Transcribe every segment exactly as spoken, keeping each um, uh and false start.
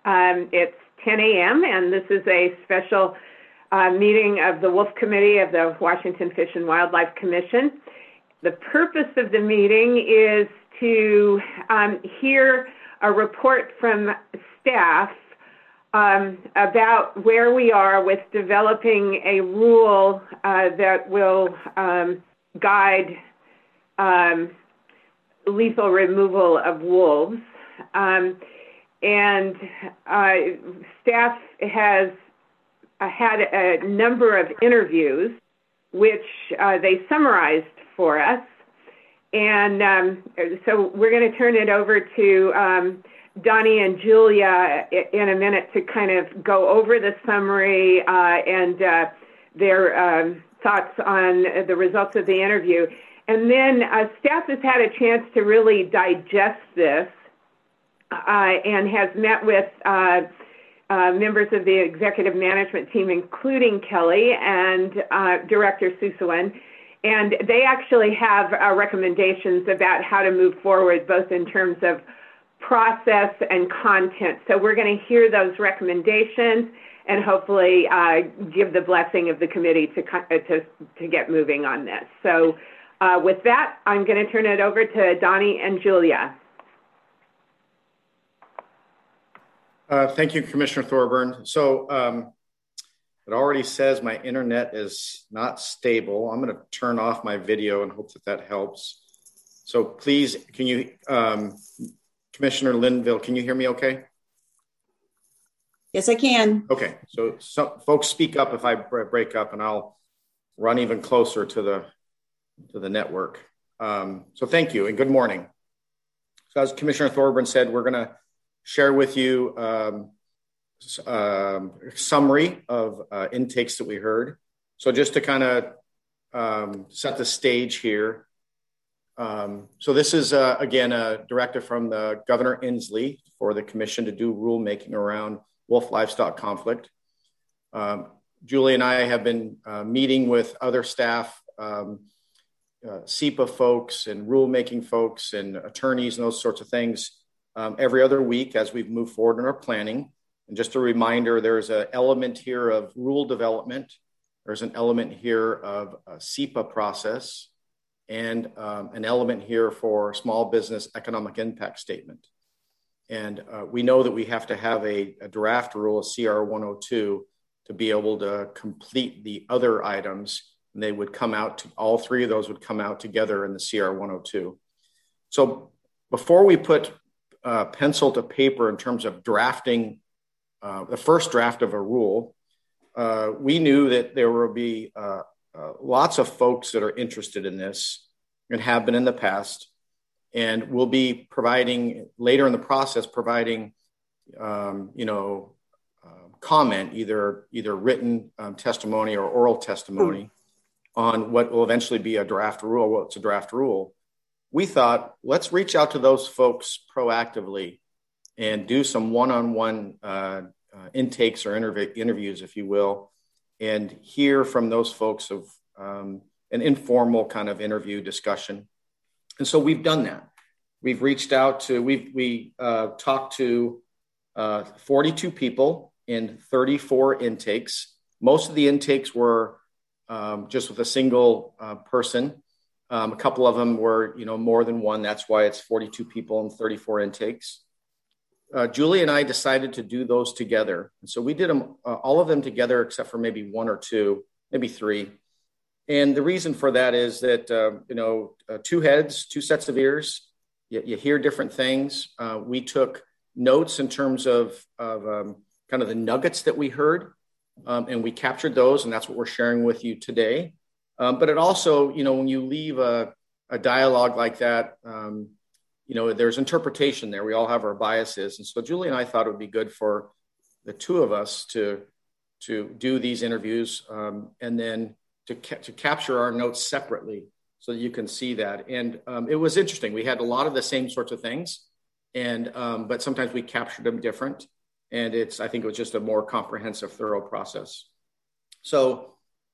Um, it's ten a.m. and this is a special uh, meeting of the Wolf Committee of the Washington Fish and Wildlife Commission. The purpose of the meeting is to um, hear a report from staff um, about where we are with developing a rule uh, that will um, guide um, lethal removal of wolves. Um, and uh, staff has uh, had a number of interviews, which uh, they summarized for us. And um, so we're going to turn it over to um, Donnie and Julia in a minute to kind of go over the summary uh, and uh, their um, thoughts on the results of the interview. And then uh, staff has had a chance to really digest this uh, and has met with uh, uh, members of the executive management team, including Kelly and uh, Director Susuan. And they actually have uh, recommendations about how to move forward, both in terms of process and content. So we're going to hear those recommendations and hopefully uh, give the blessing of the committee to, to, to get moving on this. So uh, with that, I'm going to turn it over to Donnie and Julia. Uh, thank you, Commissioner Thorburn. So um, it already says my internet is not stable. I'm going to turn off my video and hope that that helps. So please, can you, um, Commissioner Linville, can you hear me okay? Yes, I can. Okay, so, so folks speak up if I break up and I'll run even closer to the, to the network. Um, so thank you and good morning. So as Commissioner Thorburn said, we're going to share with you um, um, summary of uh, intakes that we heard. So just to kind of um, set the stage here. Um, so this is, uh, again, a directive from the Governor Inslee for the commission to do rulemaking around wolf livestock conflict. Um, Julie and I have been uh, meeting with other staff, um, uh, S E P A folks and rulemaking folks and attorneys and those sorts of things um, every other week as we've moved forward in our planning. And just a reminder, there's an element here of rule development. There's an element here of a S E P A process and um, an element here for small business economic impact statement. And uh, we know that we have to have a, a draft rule, a C R one oh two, to be able to complete the other items. And they would come out, to, all three of those would come out together in the C R one oh two. So before we put uh, pencil to paper in terms of drafting uh, the first draft of a rule, uh, we knew that there will be uh, uh, lots of folks that are interested in this and have been in the past. And we'll be providing later in the process, providing, um, you know, uh, comment, either either written um, testimony or oral testimony mm. on what will eventually be a draft rule. Well, it's a draft rule. We thought, let's reach out to those folks proactively and do some one-on-one uh, uh, intakes or interv- interviews, if you will, and hear from those folks of um, an informal kind of interview discussion. And so we've done that. We've reached out to, we've we uh, talked to uh, forty-two people in thirty-four intakes. Most of the intakes were um, just with a single uh, person. Um, a couple of them were, you know, more than one. That's why it's forty-two people and thirty-four intakes. Uh, Julie and I decided to do those together. And so we did them, uh, all of them together, except for maybe one or two, maybe three. And the reason for that is that, uh, you know, uh, two heads, two sets of ears, you, you hear different things. Uh, we took notes in terms of, of um, kind of the nuggets that we heard, um, and we captured those, and that's what we're sharing with you today. Um, but it also, you know, when you leave a, a dialogue like that, um, you know, there's interpretation there. We all have our biases. And so Julie and I thought it would be good for the two of us to, to do these interviews um, and then To, ca- to capture our notes separately so that you can see that. And um, it was interesting. We had a lot of the same sorts of things, and um, but sometimes we captured them different. And it's, I think it was just a more comprehensive, thorough process. So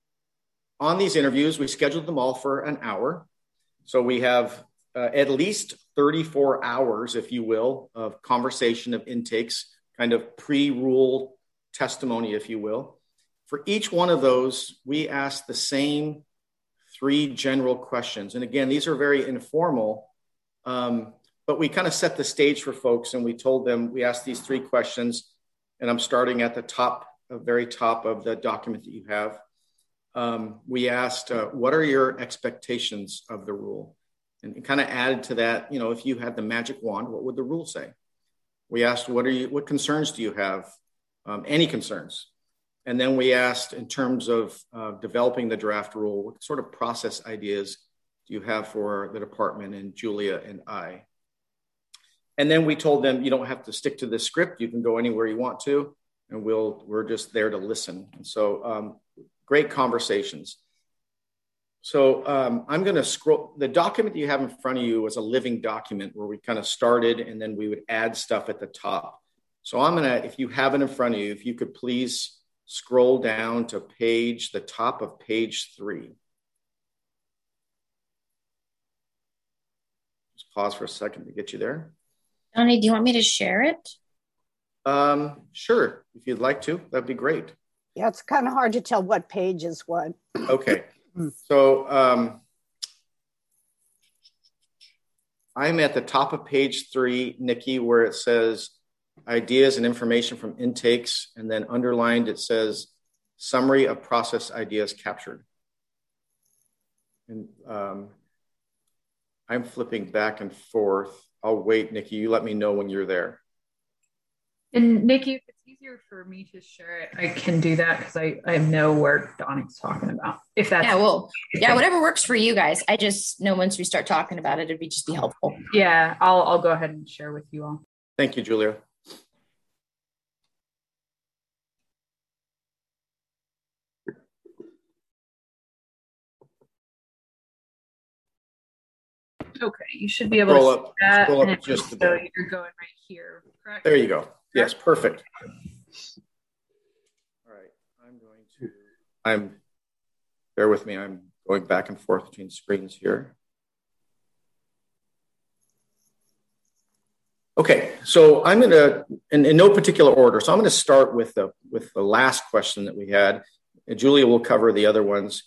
on these interviews, we scheduled them all for an hour. So we have uh, at least thirty-four hours, if you will, of conversation, of intakes kind of pre-rule testimony, if you will. For each one of those, we asked the same three general questions. And again, these are very informal, um, but we kind of set the stage for folks, and we told them, we asked these three questions, and I'm starting at the top, the very top of the document that you have. Um, we asked, uh, what are your expectations of the rule? And it kind of added to that, you know, if you had the magic wand, what would the rule say? We asked, what are you, what concerns do you have? Um, any concerns? And then we asked, in terms of uh, developing the draft rule, what sort of process ideas do you have for the department and Julia and I? And then we told them, you don't have to stick to this script. You can go anywhere you want to, and we'll, we're just there to listen. And so um, great conversations. So um, I'm going to scroll. The document that you have in front of you was a living document where we kind of started, and then we would add stuff at the top. So I'm going to, if you have it in front of you, if you could please scroll down to page, the top of page three. Just pause for a second to get you there. Donnie, do you want me to share it? Um, sure. If you'd like to, that'd be great. Yeah, it's kind of hard to tell what page is what. Okay. So um, I'm at the top of page three, Nikki, where it says ideas and information from intakes, and then underlined it says summary of process ideas captured. And um, I'm flipping back and forth. I'll wait, Nikki. You let me know when you're there. And Nikki, if it's easier for me to share it, I can do that because I, I know where Donnie's talking about. If that's yeah, well, yeah, whatever works for you guys. I just know once we start talking about it, it'd be just be helpful. Yeah, I'll I'll go ahead and share with you all. Thank you, Julia. Okay, you should be able scroll to see up, that. scroll up and just so a bit. You're going right here, correct? There you go. Yes, perfect. All right, I'm going to, I'm, bear with me, I'm going back and forth between screens here. Okay, so I'm going to, in, in no particular order, so I'm going to start with the, with the last question that we had, and Julia will cover the other ones.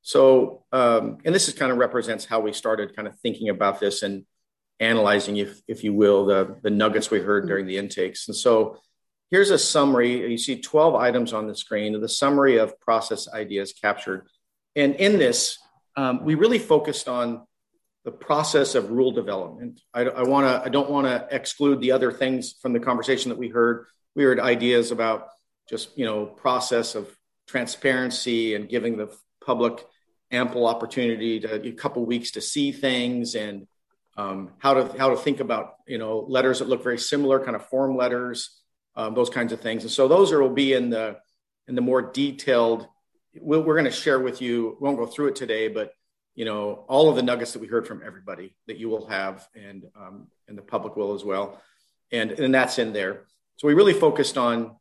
So, um, and this is kind of represents how we started kind of thinking about this and analyzing, if, if you will, the, the nuggets we heard during the intakes. And so here's a summary. You see twelve items on the screen, the summary of process ideas captured. And in this, um, we really focused on the process of rule development. I, I want to, I don't want to exclude the other things from the conversation that we heard. We heard ideas about just, you know, process of transparency and giving the public ample opportunity to a couple weeks to see things, and um, how to how to think about, you know, letters that look very similar, kind of form letters, um, those kinds of things. And so those are, will be in the in the more detailed. We'll, we're going to share with you. We won't go through it today, but you know, all of the nuggets that we heard from everybody that you will have, and um, and the public will as well, and and that's in there. So we really focused on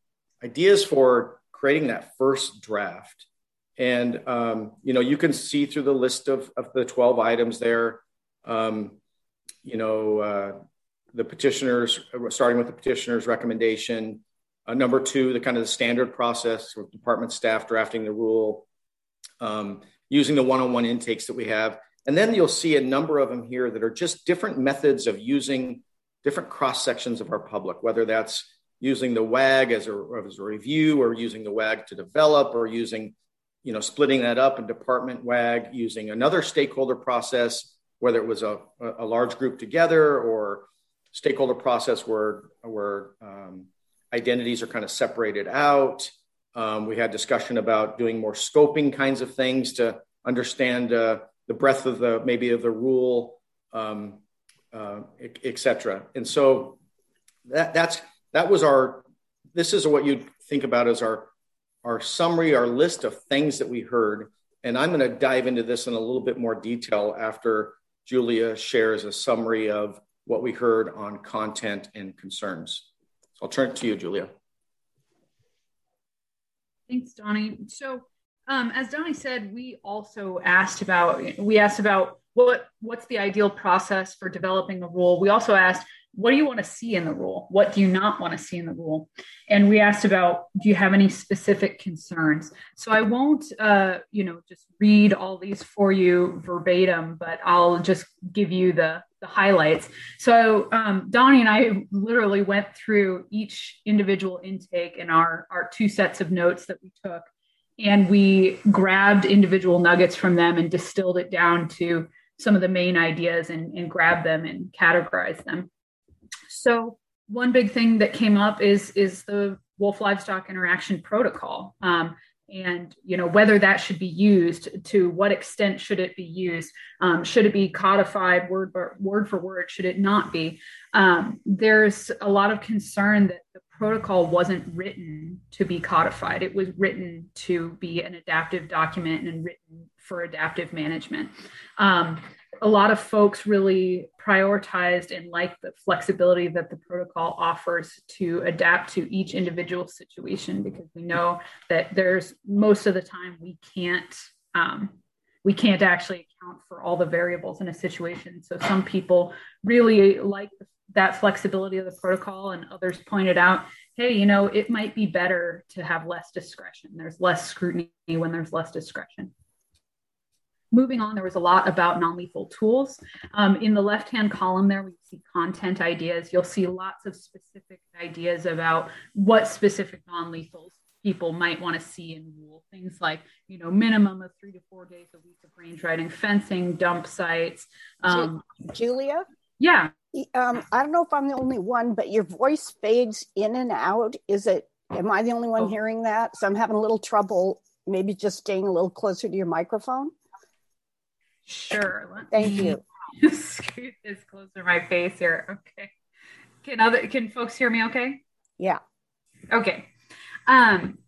ideas for creating that first draft. And, um, you know, you can see through the list of, of the twelve items there, um, you know, uh, the petitioners, starting with the petitioner's recommendation. Uh, number two, the kind of the standard process with department staff drafting the rule, um, using the one-on-one intakes that we have. And then you'll see a number of them here that are just different methods of using different cross-sections of our public, whether that's using the W A G as a, as a review, or using the W A G to develop, or using, you know, splitting that up in department W A G, using another stakeholder process, whether it was a, a large group together, or stakeholder process where, where um, identities are kind of separated out. Um, we had discussion about doing more scoping kinds of things to understand uh, the breadth of the, maybe of the rule, um, uh, et, et cetera. And so that, that's, that was our, this is what you'd think about as our our summary, our list of things that we heard. And I'm going to dive into this in a little bit more detail after Julia shares a summary of what we heard on content and concerns. So I'll turn it to you, Julia. Thanks, Donnie. So um, as Donnie said, we also asked about, we asked about what what's the ideal process for developing a rule. We also asked, what do you want to see in the rule? What do you not want to see in the rule? And we asked about, do you have any specific concerns? So I won't, uh, you know, just read all these for you verbatim, but I'll just give you the, the highlights. So um, Donnie and I literally went through each individual intake in our, our two sets of notes that we took, and we grabbed individual nuggets from them and distilled it down to some of the main ideas and, and grabbed them and categorized them. So one big thing that came up is, is the wolf livestock interaction protocol. Um, and, you know, whether that should be used, to what extent should it be used? Um, should it be codified word, word for word? Should it not be? Um, there's a lot of concern that the protocol wasn't written to be codified. It was written to be an adaptive document and written for adaptive management. Um, a lot of folks really prioritized and liked the flexibility that the protocol offers to adapt to each individual situation, because we know that there's most of the time we can't um, we can't actually account for all the variables in a situation. So some people really like that flexibility of the protocol, and others pointed out, hey, you know, it might be better to have less discretion. There's less scrutiny when there's less discretion. Moving on, there was a lot about non-lethal tools. Um, in the left-hand column there, we see content ideas. You'll see lots of specific ideas about what specific non-lethals people might want to see in rule. Things like, you know, minimum of three to four days a week of range riding, fencing, dump sites. Um, Julia? Yeah. Um, I don't know if I'm the only one, but your voice fades in and out. Is it, am I the only one oh. hearing that? So I'm having a little trouble, maybe just staying a little closer to your microphone. Sure. Let Thank me you. scoot this closer to my face here. Okay. Can other can folks hear me okay? Yeah. Okay. Um,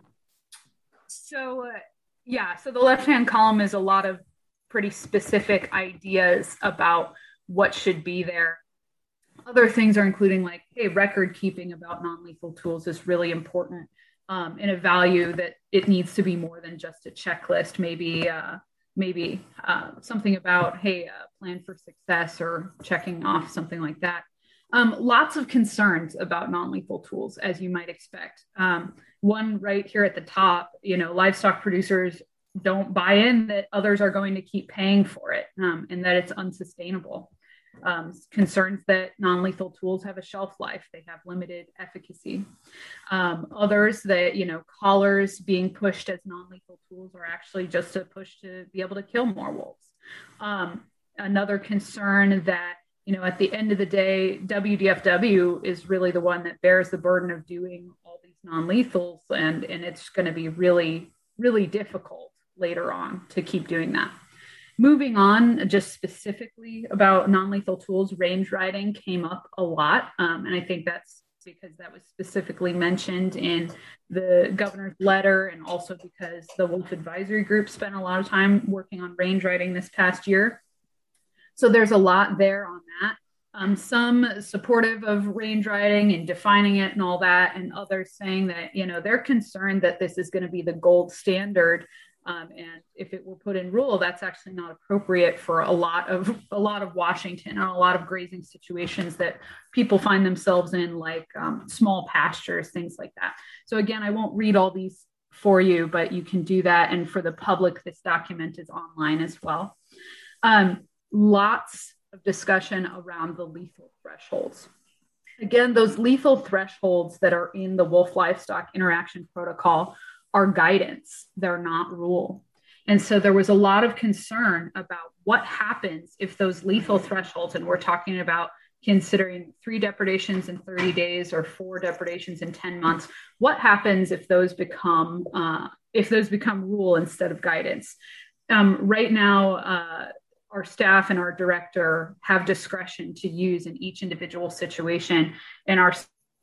so uh, yeah, so the left-hand column is a lot of pretty specific ideas about what should be there. Other things are including like, hey, record keeping about non-lethal tools is really important, um, and a value that it needs to be more than just a checklist. Maybe uh, maybe uh, something about, hey, uh, plan for success, or checking off something like that. Um, lots of concerns about non-lethal tools, as you might expect. Um, one right here at the top, you know, livestock producers don't buy in that others are going to keep paying for it, um, and that it's unsustainable. Um, concerns that non-lethal tools have a shelf life, they have limited efficacy. Um, others that, you know, collars being pushed as non-lethal tools are actually just a push to be able to kill more wolves. Um, another concern that, you know, at the end of the day, W D F W is really the one that bears the burden of doing all these non-lethals, and, and it's going to be really, really difficult later on to keep doing that. Moving on, just specifically about non-lethal tools, range riding came up a lot. Um, and I think that's because that was specifically mentioned in the governor's letter, and also because the Wolf Advisory Group spent a lot of time working on range riding this past year. So there's a lot there on that. Um, some supportive of range riding and defining it and all that, and others saying that, you know, they're concerned that this is going to be the gold standard. Um, and if it were put in rule, that's actually not appropriate for a lot of a lot of Washington and a lot of grazing situations that people find themselves in, like um, small pastures, things like that. So again, I won't read all these for you, but you can do that. And for the public, this document is online as well. Um, lots of discussion around the lethal thresholds. Again, those lethal thresholds that are in the wolf livestock interaction protocol are guidance, they're not rule. And so there was a lot of concern about what happens if those lethal thresholds, and we're talking about considering three depredations in thirty days or four depredations in ten months, what happens if those become uh, if those become rule instead of guidance? Um, right now, uh, our staff and our director have discretion to use in each individual situation, and our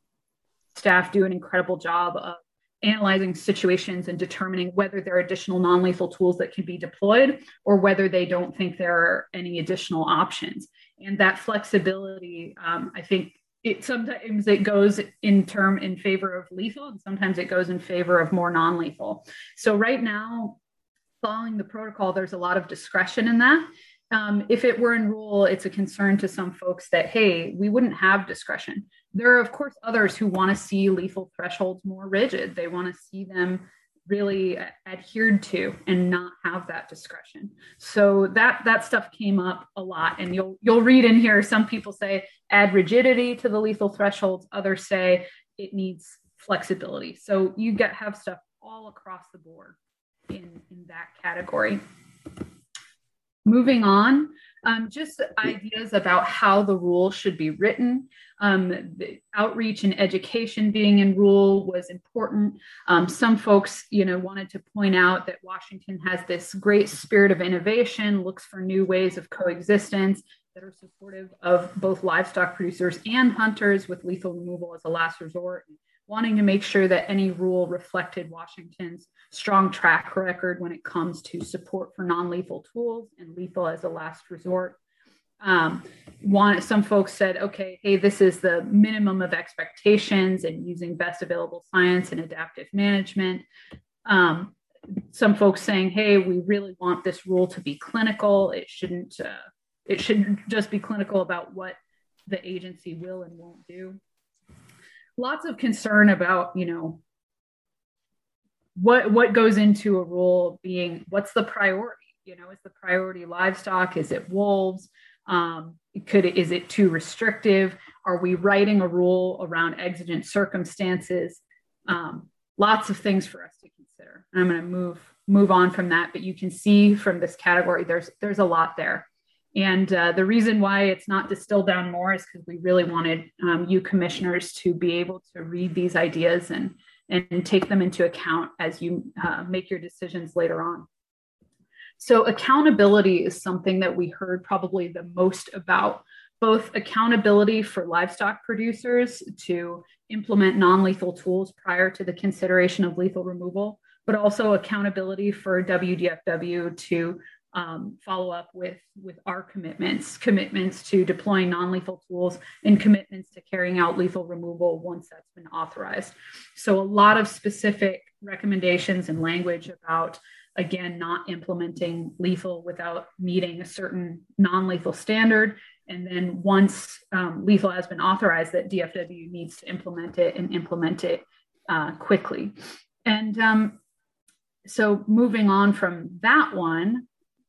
staff do an incredible job of analyzing situations and determining whether there are additional non-lethal tools that can be deployed, or whether they don't think there are any additional options. And that flexibility, um, I think it sometimes it goes in term in favor of lethal, and sometimes it goes in favor of more non-lethal. So right now, following the protocol, there's a lot of discretion in that. Um, if it were in rule, it's a concern to some folks that, hey, we wouldn't have discretion. There are, of course, others who want to see lethal thresholds more rigid. They want to see them really adhered to and not have that discretion. So that that stuff came up a lot. And you'll you'll read in here, some people say add rigidity to the lethal thresholds. Others say it needs flexibility. So you get have stuff all across the board in, in that category. Moving on, um, just ideas about how the rule should be written. Um, the outreach and education being in rule was important. Um, some folks, you know, wanted to point out that Washington has this great spirit of innovation, looks for new ways of coexistence that are supportive of both livestock producers and hunters with lethal removal as a last resort, wanting to make sure that any rule reflected Washington's strong track record when it comes to support for non-lethal tools and lethal as a last resort. Um, one, some folks said, okay, hey, this is the minimum of expectations and using best available science and adaptive management. Um, some folks saying, hey, we really want this rule to be clinical. It shouldn't, uh, it shouldn't just be clinical about what the agency will and won't do. Lots of concern about, you know, what what goes into a rule being, what's the priority? You know, is the priority livestock? Is it wolves? Um, could it, is it too restrictive? Are we writing a rule around exigent circumstances? Um, lots of things for us to consider. And I'm going to move move on from that, but you can see from this category, there's there's a lot there. And uh, the reason why it's not distilled down more is because we really wanted um, you commissioners to be able to read these ideas and, and take them into account as you uh, make your decisions later on. So accountability is something that we heard probably the most about, both accountability for livestock producers to implement non-lethal tools prior to the consideration of lethal removal, but also accountability for W D F W to Um, follow up with, with our commitments, commitments to deploying non-lethal tools and commitments to carrying out lethal removal once that's been authorized. So a lot of specific recommendations and language about, again, not implementing lethal without meeting a certain non-lethal standard. And then once um, lethal has been authorized, that D F W needs to implement it and implement it uh, quickly. And um, so moving on from that one,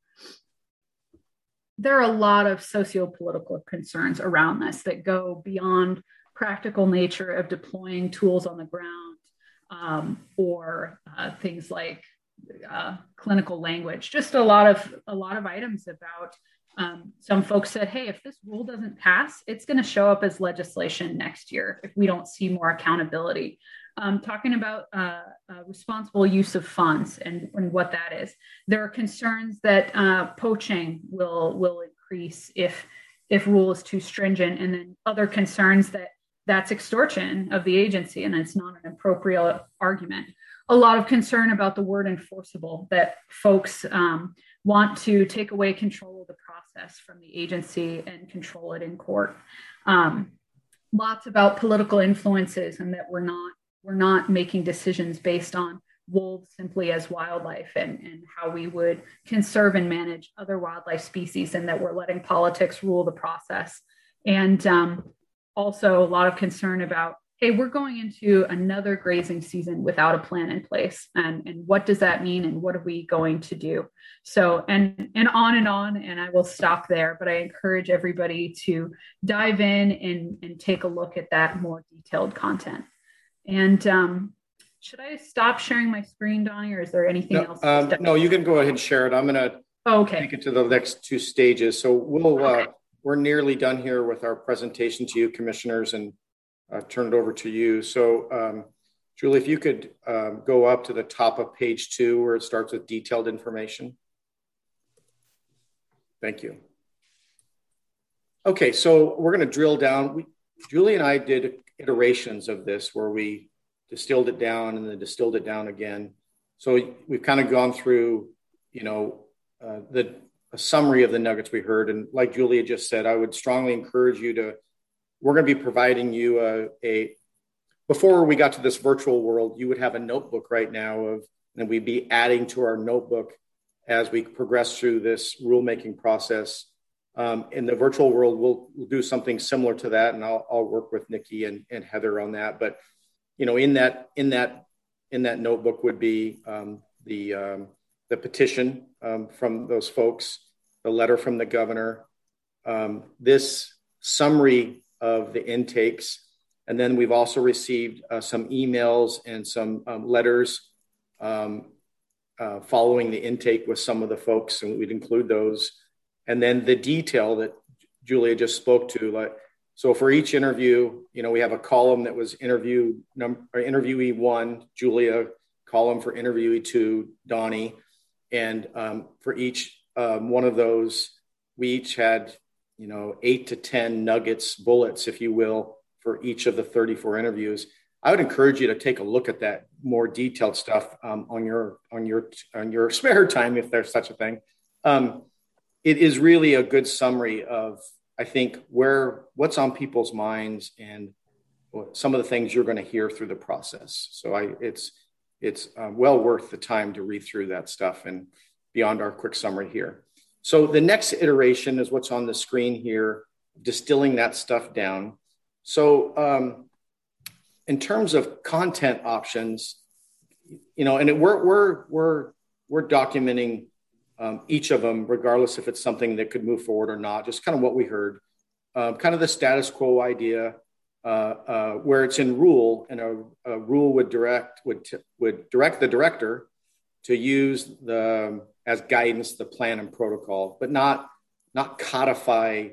there are a lot of socio-political concerns around this that go beyond practical nature of deploying tools on the ground um, or uh, things like uh, clinical language. Just a lot of a lot of items about um, some folks said, hey, if this rule doesn't pass, it's going to show up as legislation next year if we don't see more accountability. Um, talking about uh, uh, responsible use of funds and, and what that is. There are concerns that uh, poaching will will increase if if rule is too stringent, and then other concerns that that's extortion of the agency and it's not an appropriate argument. A lot of concern about the word enforceable, that folks um, want to take away control of the process from the agency and control it in court. Um, lots about political influences and that we're not We're not making decisions based on wolves simply as wildlife and, and how we would conserve and manage other wildlife species, and that we're letting politics rule the process. And um, also a lot of concern about, hey, we're going into another grazing season without a plan in place. And, and what does that mean? And what are we going to do? So, and, and on and on, and I will stop there, but I encourage everybody to dive in and, and take a look at that more detailed content. And um, should I stop sharing my screen, Donnie, or is there anything no, else? Um, no, you can go ahead and share it. I'm going to oh, okay. take it to the next two stages. So we'll, okay. uh, we're nearly done here with our presentation to you, commissioners, and uh, turn it over to you. So um, Julie, if you could um, go up to the top of page two where it starts with detailed information. Thank you. Okay, so we're going to drill down. We, Julie and I did iterations of this where we distilled it down and then distilled it down again. So we've kind of gone through, you know, uh, the a summary of the nuggets we heard. And like Julia just said, I would strongly encourage you to, we're going to be providing you a, a, before we got to this virtual world, you would have a notebook right now of, and we'd be adding to our notebook as we progress through this rulemaking process. Um, in the virtual world, we'll, we'll do something similar to that, and I'll, I'll work with Nikki and, and Heather on that. But you know, in that in that in that notebook would be um, the um, the petition um, from those folks, the letter from the governor, um, this summary of the intakes, and then we've also received uh, some emails and some um, letters um, uh, following the intake with some of the folks, and we'd include those. And then the detail that Julia just spoke to, like, so for each interview, you know, we have a column that was interview number, or interviewee one, Julia, column for interviewee two, Donnie. And um, for each um, one of those, we each had, you know, eight to ten nuggets, bullets, if you will, for each of the thirty-four interviews. I would encourage you to take a look at that more detailed stuff um, on your on your on your spare time, if there's such a thing. Um, it is really a good summary of, I think, where what's on people's minds and some of the things you're going to hear through the process. So I, it's it's uh, well worth the time to read through that stuff and beyond our quick summary here. So the next iteration is what's on the screen here, distilling that stuff down. So um, in terms of content options, you know, and it, we're we're we're we're documenting um, each of them, regardless if it's something that could move forward or not. Just kind of what we heard, uh, kind of the status quo idea, uh, uh, where it's in rule, and a, a rule would direct would t- would direct the director to use the as guidance the plan and protocol, but not not codify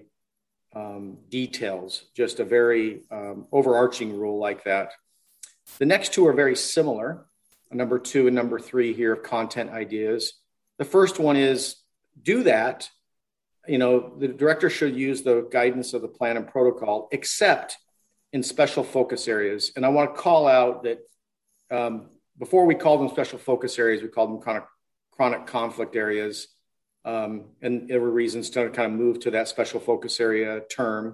um, details. Just a very um, overarching rule like that. The next two are very similar. Number two and number three here of content ideas. The first one is do that. You know, the director should use the guidance of the plan and protocol, except in special focus areas. And I want to call out that um, before we called them special focus areas, we called them chronic, chronic conflict areas. Um, and there were reasons to kind of move to that special focus area term.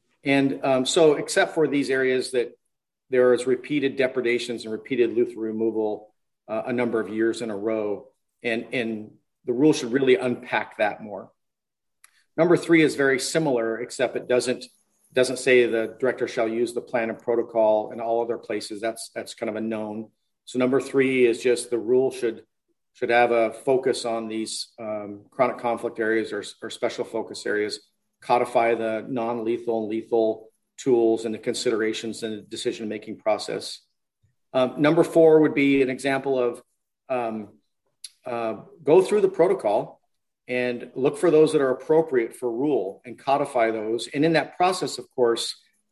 And um, so except for these areas that there is repeated depredations and repeated lethal removal uh, a number of years in a row. And, and the rule should really unpack that more. Number three is very similar, except it doesn't doesn't say the director shall use the plan and protocol in all other places. That's that's kind of a known. So number three is just the rule should should have a focus on these um, chronic conflict areas or, or special focus areas, codify the non-lethal and lethal tools and the considerations in the decision-making process. Um, number four would be an example of um, uh, go through the protocol and look for those that are appropriate for rule and codify those. And in that process, of course,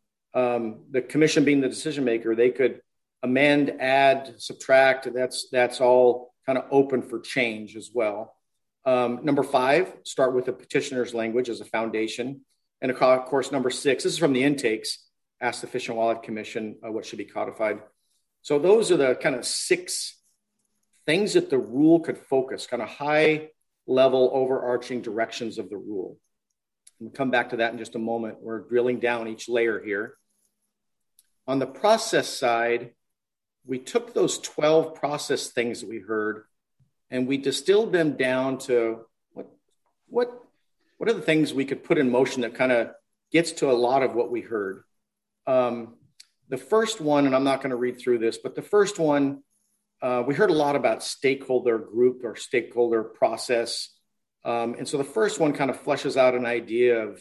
um, the commission being the decision maker, they could amend, add, subtract. That's that's all kind of open for change as well. Um, number five, start with the petitioner's language as a foundation. And of course, number six, this is from the intakes, ask the Fish and Wildlife Commission uh, what should be codified. So those are the kind of six things that the rule could focus, kind of high level overarching directions of the rule. We'll come back to that in just a moment. We're drilling down each layer here. On the process side, we took those twelve process things that we heard and we distilled them down to what, what, what are the things we could put in motion that kind of gets to a lot of what we heard. Um, the first one, and I'm not going to read through this, but the first one, Uh, we heard a lot about stakeholder group or stakeholder process. Um, and so the first one kind of fleshes out an idea of,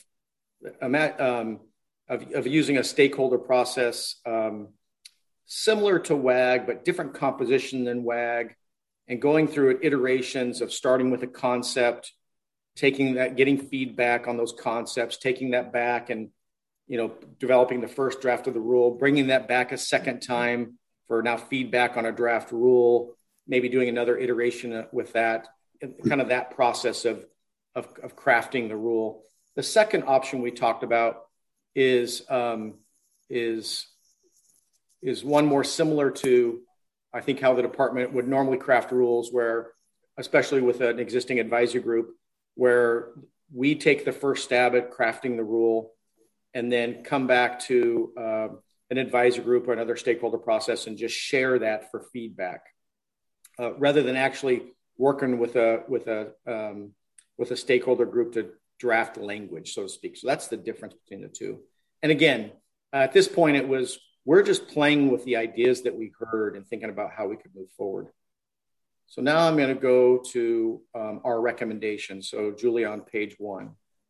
um, of, of using a stakeholder process um, similar to W A G, but different composition than W A G, and going through iterations of starting with a concept, taking that, getting feedback on those concepts, taking that back and, you know, developing the first draft of the rule, bringing that back a second time for now feedback on a draft rule, maybe doing another iteration with that, kind of that process of, of, of crafting the rule. The second option we talked about is, um, is, is one more similar to, I think, how the department would normally craft rules, where, especially with an existing advisory group, where we take the first stab at crafting the rule and then come back to uh, an advisory group or another stakeholder process and just share that for feedback, uh, rather than actually working with a with a um, with a stakeholder group to draft language, so to speak. So that's the difference between the two. And again, uh, at this point, it was we're just playing with the ideas that we heard and thinking about how we could move forward. So now I'm going to go to um, our recommendation. So Julie, on page one.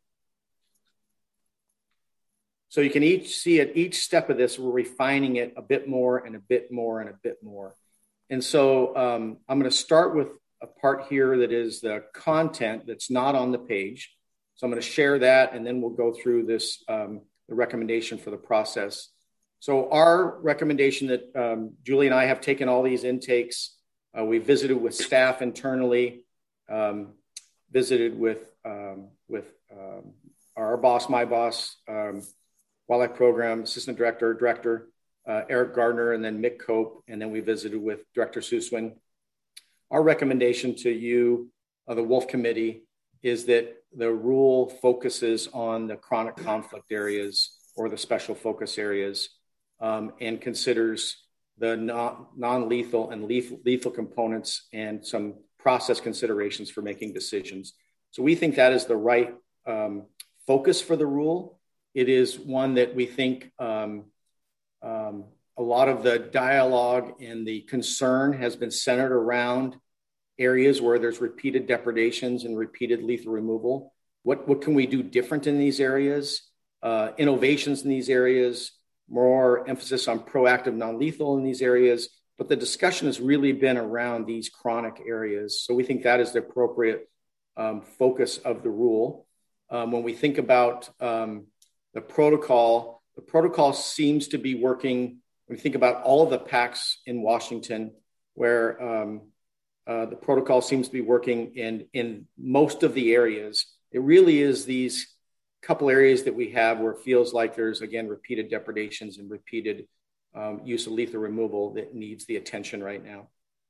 So you can each see at each step of this, we're refining it a bit more and a bit more and a bit more. And so um, I'm going to start with a part here that is the content that's not on the page. So I'm going to share that, and then we'll go through this, um, the recommendation for the process. So our recommendation that um, Julie and I have taken all these intakes. Uh, we visited with staff internally, um, visited with um, with um, our boss, my boss, um, wildlife program assistant director, director uh, Eric Gardner, and then Mick Cope, and then we visited with Director Suswin. Our recommendation to you, uh, the Wolf Committee, is that the rule focuses on the chronic conflict areas or the special focus areas, um, and considers the non, non-lethal and lethal, lethal components and some process considerations for making decisions. So we think that is the right um, focus for the rule. It is one that we think um, um, a lot of the dialogue and the concern has been centered around areas where there's repeated depredations and repeated lethal removal. What, what can we do different in these areas? Uh, innovations in these areas, more emphasis on proactive non-lethal in these areas, but the discussion has really been around these chronic areas. So we think that is the appropriate um, focus of the rule. Um, when we think about um, the protocol, the protocol seems to be working, when we think about all of the PACs in Washington, where um, uh, the protocol seems to be working in, in most of the areas. It really is these couple areas that we have where it feels like there's, again, repeated depredations and repeated um, use of lethal removal that needs the attention right now.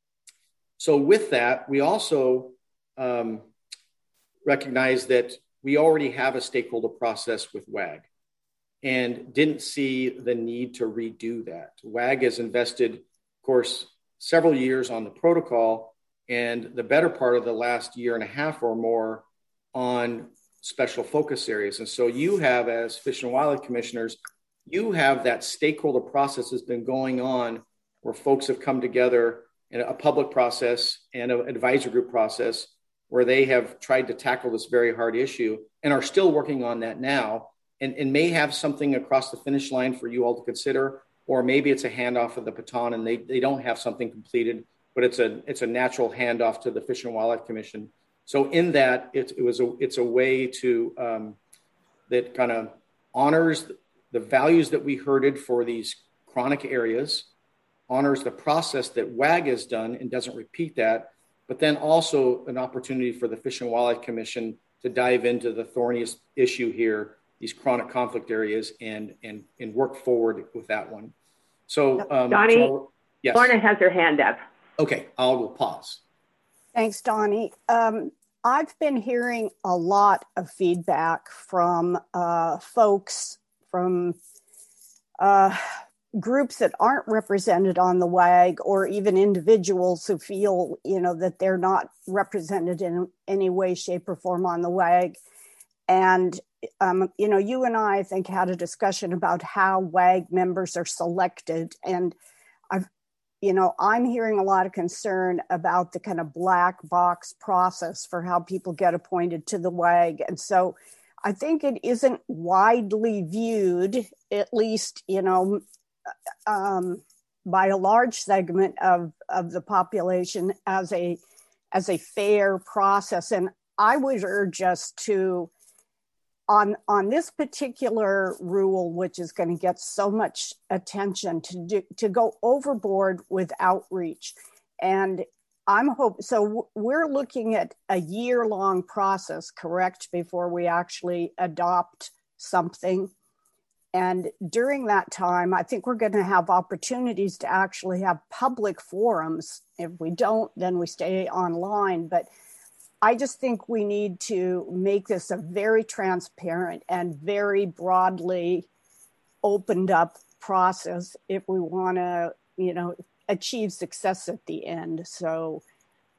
So with that, we also um, recognize that we already have a stakeholder process with W A G and didn't see the need to redo that. W A G has invested, of course, several years on the protocol and the better part of the last year and a half or more on special focus areas. And so you have, as Fish and Wildlife Commissioners, you have that stakeholder process has been going on where folks have come together in a public process and an advisory group process where they have tried to tackle this very hard issue and are still working on that now and, and may have something across the finish line for you all to consider, or maybe it's a handoff of the baton and they, they don't have something completed, but it's a, it's a natural handoff to the Fish and Wildlife Commission. So in that, it, it was a, it's a way to um, that kind of honors the values that we herded for these chronic areas, honors the process that W A G has done and doesn't repeat that, but then also an opportunity for the Fish and Wildlife Commission to dive into the thorniest issue here, these chronic conflict areas, and and and work forward with that one. So, um, Donnie, so, yes. Lorna has her hand up. Okay, I will pause. Thanks, Donnie. Um, I've been hearing a lot of feedback from uh, folks from uh, groups that aren't represented on the W A G, or even individuals who feel, you know, that they're not represented in any way, shape, or form on the W A G. And, um, you know, you and I, I think, had a discussion about how W A G members are selected. And I've You know, I'm hearing a lot of concern about the kind of black box process for how people get appointed to the W A G. And so I think it isn't widely viewed, at least, you know, um, by a large segment of, of the population as a, as a fair process. And I would urge us to, on, on this particular rule, which is going to get so much attention, to do, to go overboard with outreach. And I'm hoping, so we're looking at a year-long process, correct, before we actually adopt something. And during that time, I think we're going to have opportunities to actually have public forums. If we don't, then we stay online. But I just think we need to make this a very transparent and very broadly opened up process if we want to, you know, achieve success at the end. So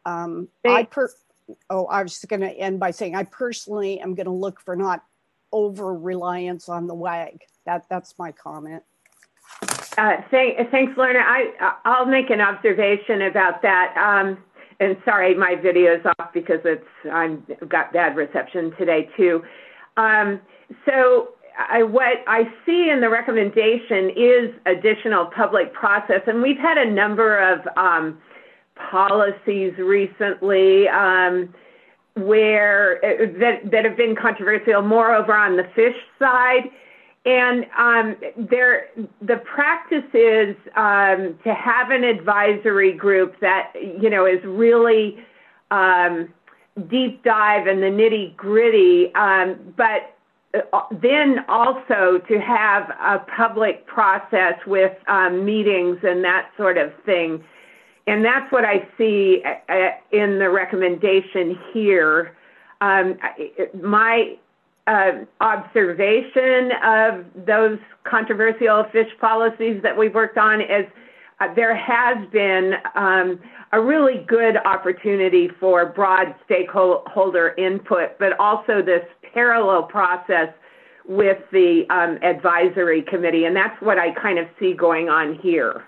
Um, I per oh, I was going to end by saying I personally am going to look for not over reliance on the W A G. That that's my comment. Uh, thank, thanks, Lorna. I I'll make an observation about that. Um, and sorry, my video's off because it's I'm, I've got bad reception today too. Um, so I, what I see in the recommendation is additional public process, and we've had a number of um, policies recently um, where that that have been controversial, moreover on the fish side. And um, there, the practice is um, to have an advisory group that, you know, is really um, deep dive in the nitty gritty, um, but then also to have a public process with um, meetings and that sort of thing. And that's what I see in the recommendation here. Um, my uh, observation of those controversial fish policies that we've worked on is uh, there has been um, a really good opportunity for broad stakeholder input, but also this parallel process with the um, advisory committee. And that's what I kind of see going on here.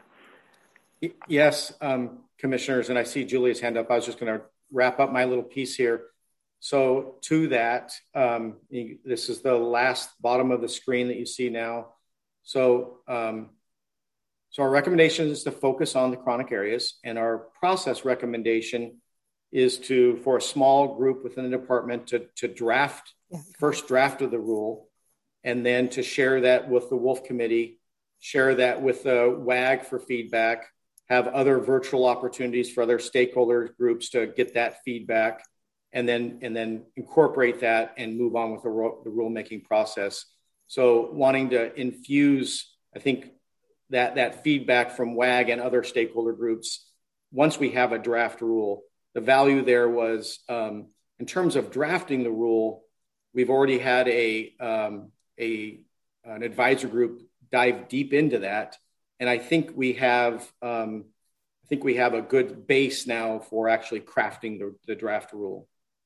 Yes, um, commissioners, and I see Julia's hand up. I was just going to wrap up my little piece here. So to that, um, this is the last bottom of the screen that you see now. So, um, so our recommendation is to focus on the chronic areas, and our process recommendation is to, for a small group within the department, to, to draft, yeah. first draft of the rule, and then to share that with the Wolf Committee, share that with the W A G for feedback, have other virtual opportunities for other stakeholder groups to get that feedback, and then and then incorporate that and move on with the, ro- the rulemaking process. So wanting to infuse, I think, that, that feedback from W A G and other stakeholder groups, once we have a draft rule, the value there was, um, in terms of drafting the rule, we've already had a, um, a an advisor group dive deep into that. And I think we have, um, I think we have a good base now for actually crafting the, the draft rule.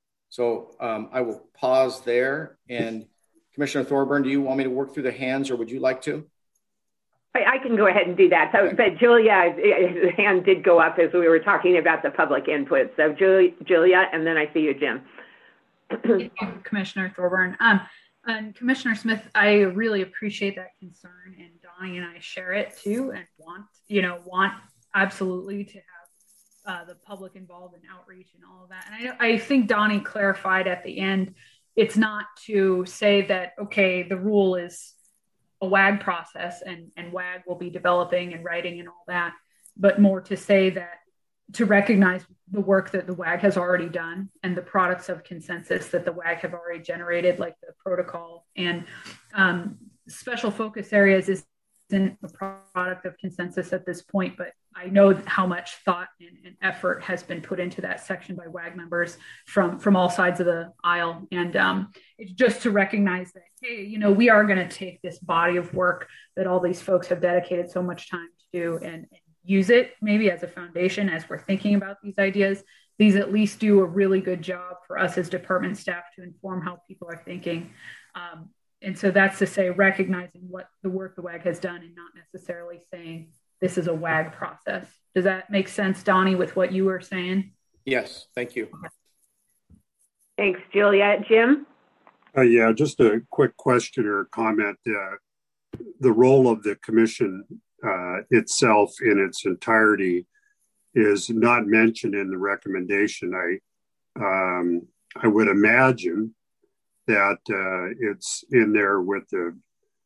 So um, I will pause there. And Commissioner Thorburn, do you want me to work through the hands, or would you like to? I, I can go ahead and do that. So, okay. But Julia's hand did go up as we were talking about the public input. So Julia, Julia, and then I see you, Jim. Thank you, Commissioner Thorburn. Um, and Commissioner Smith, I really appreciate that concern, and Donnie and I share it too, and want, you know, want absolutely to have uh, the public involved in outreach and all of that. And I, I think Donnie clarified at the end, it's not to say that, okay, the rule is a W A G process and, and W A G will be developing and writing and all that, but more to say that to recognize the work that the W A G has already done and the products of consensus that the W A G have already generated, like the protocol and um, special focus areas isn't a product of consensus at this point, but I know how much thought and, and effort has been put into that section by W A G members from, from all sides of the aisle. And um, it's just to recognize that, hey, you know, we are going to take this body of work that all these folks have dedicated so much time to do and, and use it maybe as a foundation as we're thinking about these ideas. These at least do a really good job for us as department staff to inform how people are thinking. Um, and so that's to say, recognizing what the work the W A G has done and not necessarily saying this is a W A G process. Does that make sense, Donnie, with what you were saying? Yes, thank you. Thanks, Julia. Jim? Uh, yeah, just a quick question or comment. Uh, the role of the commission uh, itself in its entirety is not mentioned in the recommendation. I um, I would imagine that uh, it's in there with the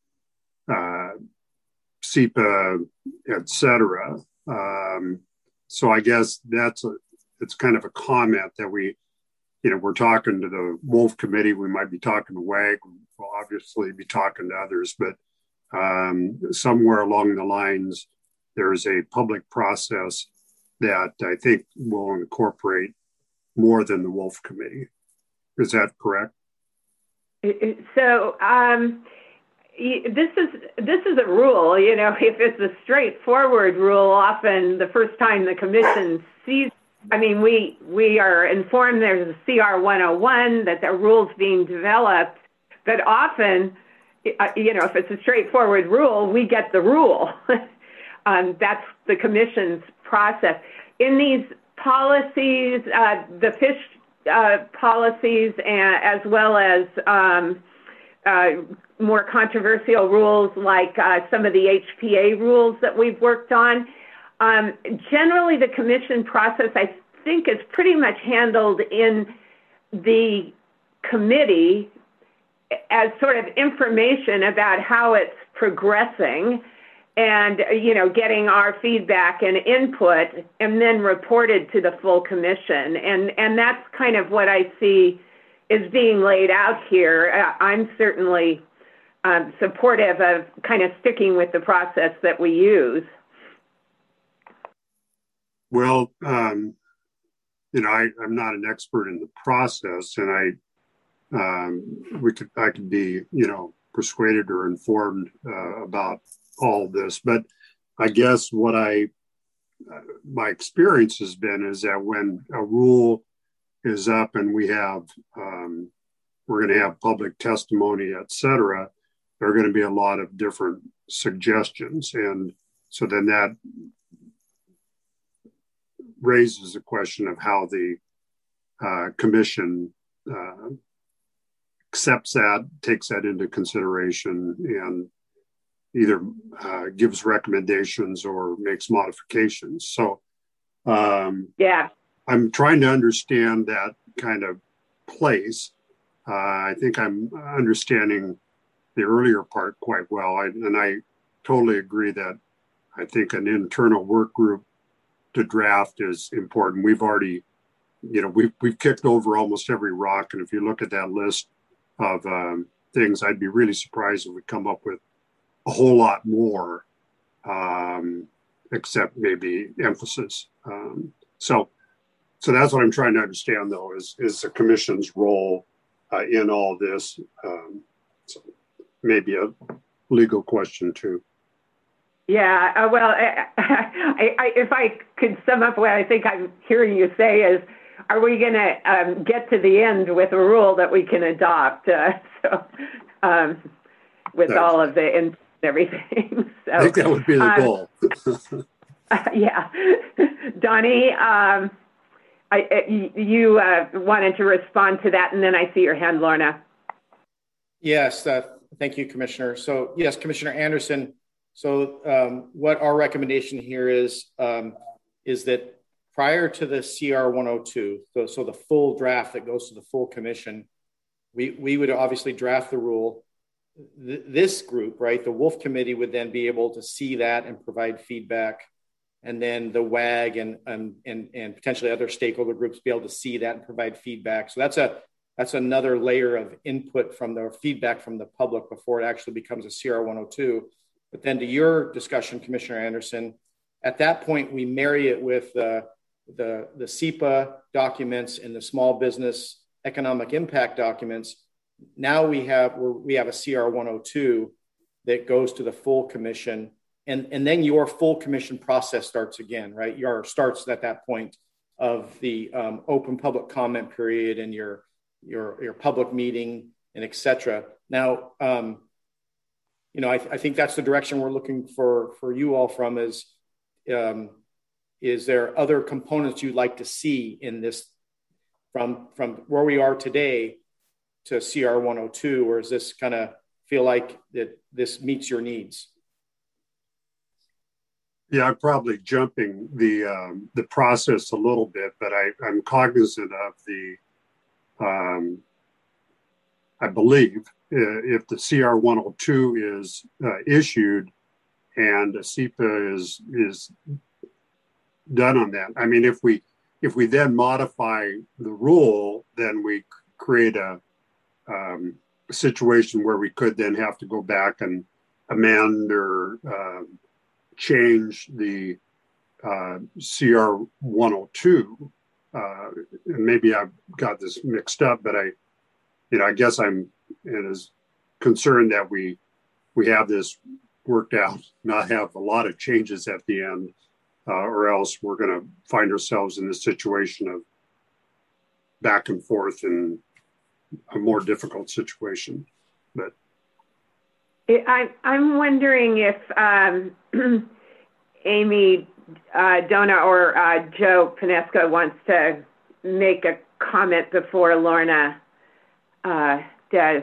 uh, S E P A, et cetera. Um, so I guess that's a, it's kind of a comment that we, you know, we're talking to the Wolf Committee. We might be talking to W A G. We'll obviously be talking to others, but um, somewhere along the lines, there's a public process that I think will incorporate more than the Wolf Committee. Is that correct? So um, this is this is a rule. You know, if it's a straightforward rule, often the first time the commission sees I mean, we we are informed there's a C R one oh one, that there are rules being developed, but often, uh, you know, if it's a straightforward rule, we get the rule. um, that's the commission's process. In these policies, uh, the fish uh, policies, and, as well as um, uh, more controversial rules like uh, some of the H P A rules that we've worked on, Um, generally, the commission process, I think, is pretty much handled in the committee as sort of information about how it's progressing and, you know, getting our feedback and input and then reported to the full commission. And, and that's kind of what I see is being laid out here. Uh, I'm certainly um, supportive of kind of sticking with the process that we use. Well, um, you know, I, I'm not an expert in the process, and I, um, we could, I could be, you know, persuaded or informed uh, about all this. But I guess what I, uh, my experience has been is that when a rule is up and we have, um, we're going to have public testimony, et cetera, there are going to be a lot of different suggestions, and so then that raises the question of how the uh, commission uh, accepts that, takes that into consideration, and either uh, gives recommendations or makes modifications. So, um, yeah, I'm trying to understand that kind of place. Uh, I think I'm understanding the earlier part quite well, I, and I totally agree that I think an internal work group to draft is important. We've already, you know, we've, we've kicked over almost every rock. And if you look at that list of um, things, I'd be really surprised if we come up with a whole lot more, um, except maybe emphasis. Um, so, so that's what I'm trying to understand, though, is, is the commission's role uh, in all this. Um, so maybe a legal question, too. Yeah, uh, well, I, I, I, if I could sum up what I think I'm hearing you say is, are we going to um, get to the end with a rule that we can adopt? Uh, so, um, with Thanks. all of the and everything. So, I think that would be the um, goal. uh, yeah, Donnie, um, I, you uh, wanted to respond to that, and then I see your hand, Lorna. Yes, uh, thank you, Commissioner. So, yes, Commissioner Anderson. So um, what our recommendation here is, um, is that prior to the C R one oh two, so, so the full draft that goes to the full commission, we, we would obviously draft the rule. Th- this group, right, the Wolf Committee would then be able to see that and provide feedback. And then the W A G and, and, and, and potentially other stakeholder groups be able to see that and provide feedback. So that's a that's another layer of input from the feedback from the public before it actually becomes a C R one oh two. But then to your discussion, Commissioner Anderson, at that point, we marry it with uh, the, the S E P A documents and the small business economic impact documents. Now we have, we have a C R one oh two that goes to the full commission. And, and then your full commission process starts again, right? Your starts at that point of the um, open public comment period and your, your, your public meeting and et cetera. Now, um, you know, I, th- I think that's the direction we're looking for for you all from is, um, is there other components you'd like to see in this from, from where we are today to C R one oh two, or does this kind of feel like that this meets your needs? Yeah, I'm probably jumping the um, the process a little bit, but I, I'm cognizant of the, um, I believe, if the C R one oh two is uh, issued and a S E P A is is done on that. I mean, if we if we then modify the rule, then we create a, um, a situation where we could then have to go back and amend or uh, change the uh, C R one oh two. Uh, and maybe I've got this mixed up, but I, you know, I guess I'm and is concerned that we we have this worked out, not have a lot of changes at the end, uh, or else we're going to find ourselves in this situation of back and forth in a more difficult situation. But I, I'm wondering if um, Amy uh, Dona or uh, Joe Pinesco wants to make a comment before Lorna uh, does.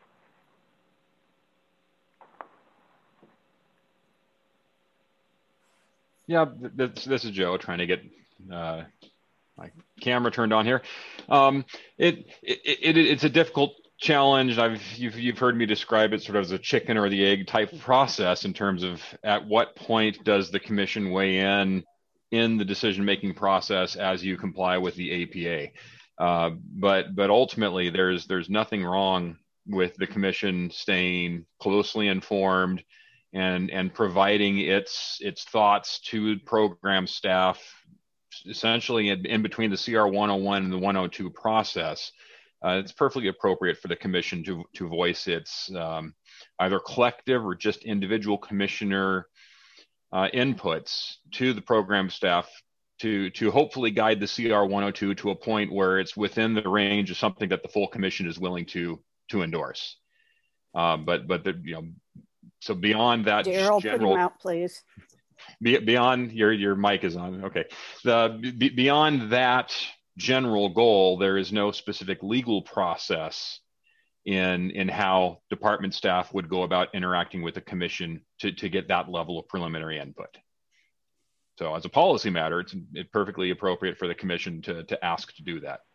Yeah, this, this is Joe trying to get uh, my camera turned on here. Um, it, it, it it's a difficult challenge. I've you've you've heard me describe it sort of as a chicken or the egg type process in terms of at what point does the commission weigh in in the decision making process as you comply with the A P A. Uh, but but ultimately, there's there's nothing wrong with the commission staying closely informed and and providing its its thoughts to program staff, essentially in, in between the C R one oh one and the one oh two process. Uh, it's perfectly appropriate for the commission to to voice its um, either collective or just individual commissioner uh, inputs to the program staff to to hopefully guide the C R one oh two to a point where it's within the range of something that the full commission is willing to to endorse. Uh, but but the you know so beyond that Daryl, general, put him out, please. Be, beyond your your mic is on. Okay, the be, beyond that general goal, there is no specific legal process in in how department staff would go about interacting with the commission to to get that level of preliminary input. So as a policy matter, it's, it's perfectly appropriate for the commission to, to ask to do that.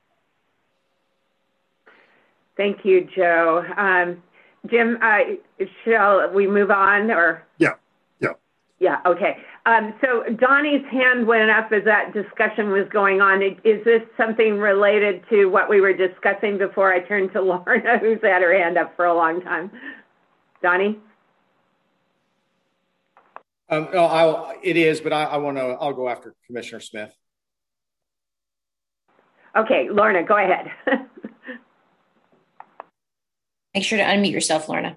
Thank you, Joe. Um, Jim, uh, shall we move on or? Yeah, yeah. Yeah, okay. Um, so Donnie's hand went up as that discussion was going on. Is this something related to what we were discussing before I turned to Lorna, who's had her hand up for a long time? Donnie? Um, no, I'll, it is, but I, I want to, I'll go after Commissioner Smith. Okay, Lorna, go ahead. Make sure to unmute yourself, Lorna.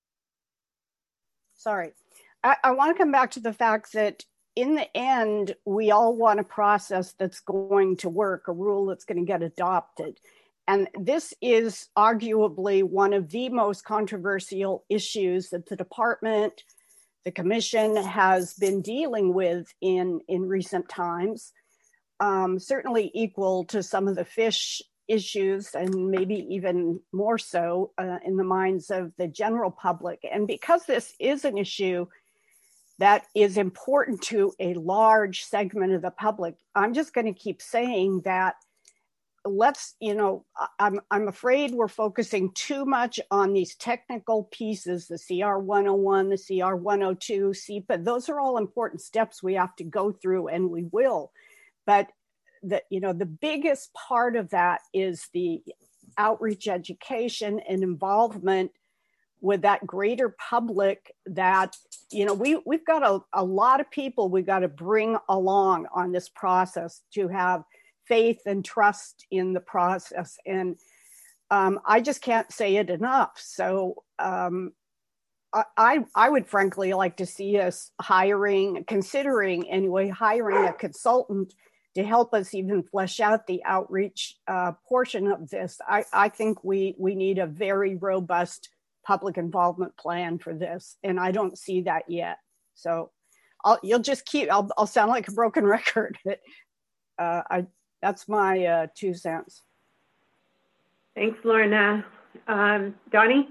Sorry. I, I want to come back to the fact that in the end, we all want a process that's going to work, a rule that's going to get adopted. And this is arguably one of the most controversial issues that the department, the commission has been dealing with in, in recent times, um, certainly equal to some of the fish issues and maybe even more so uh, in the minds of the general public. And because this is an issue that is important to a large segment of the public, I'm just going to keep saying that let's, you know, I'm, I'm afraid we're focusing too much on these technical pieces, the C R one oh one, the C R one oh two, S E P A. Those are all important steps we have to go through, and we will. But the, you know, the biggest part of that is the outreach, education, and involvement with that greater public that, you know, we, we've got a, a lot of people we've got to bring along on this process to have faith and trust in the process. And um, I just can't say it enough. So um, I, I would frankly like to see us hiring, considering anyway, hiring a consultant to help us even flesh out the outreach uh, portion of this. I, I think we, we need a very robust public involvement plan for this. And I don't see that yet. So I'll, you'll just keep, I'll, I'll sound like a broken record. But, uh, I, that's my uh, two cents. Thanks, Lorna. Um, Donnie?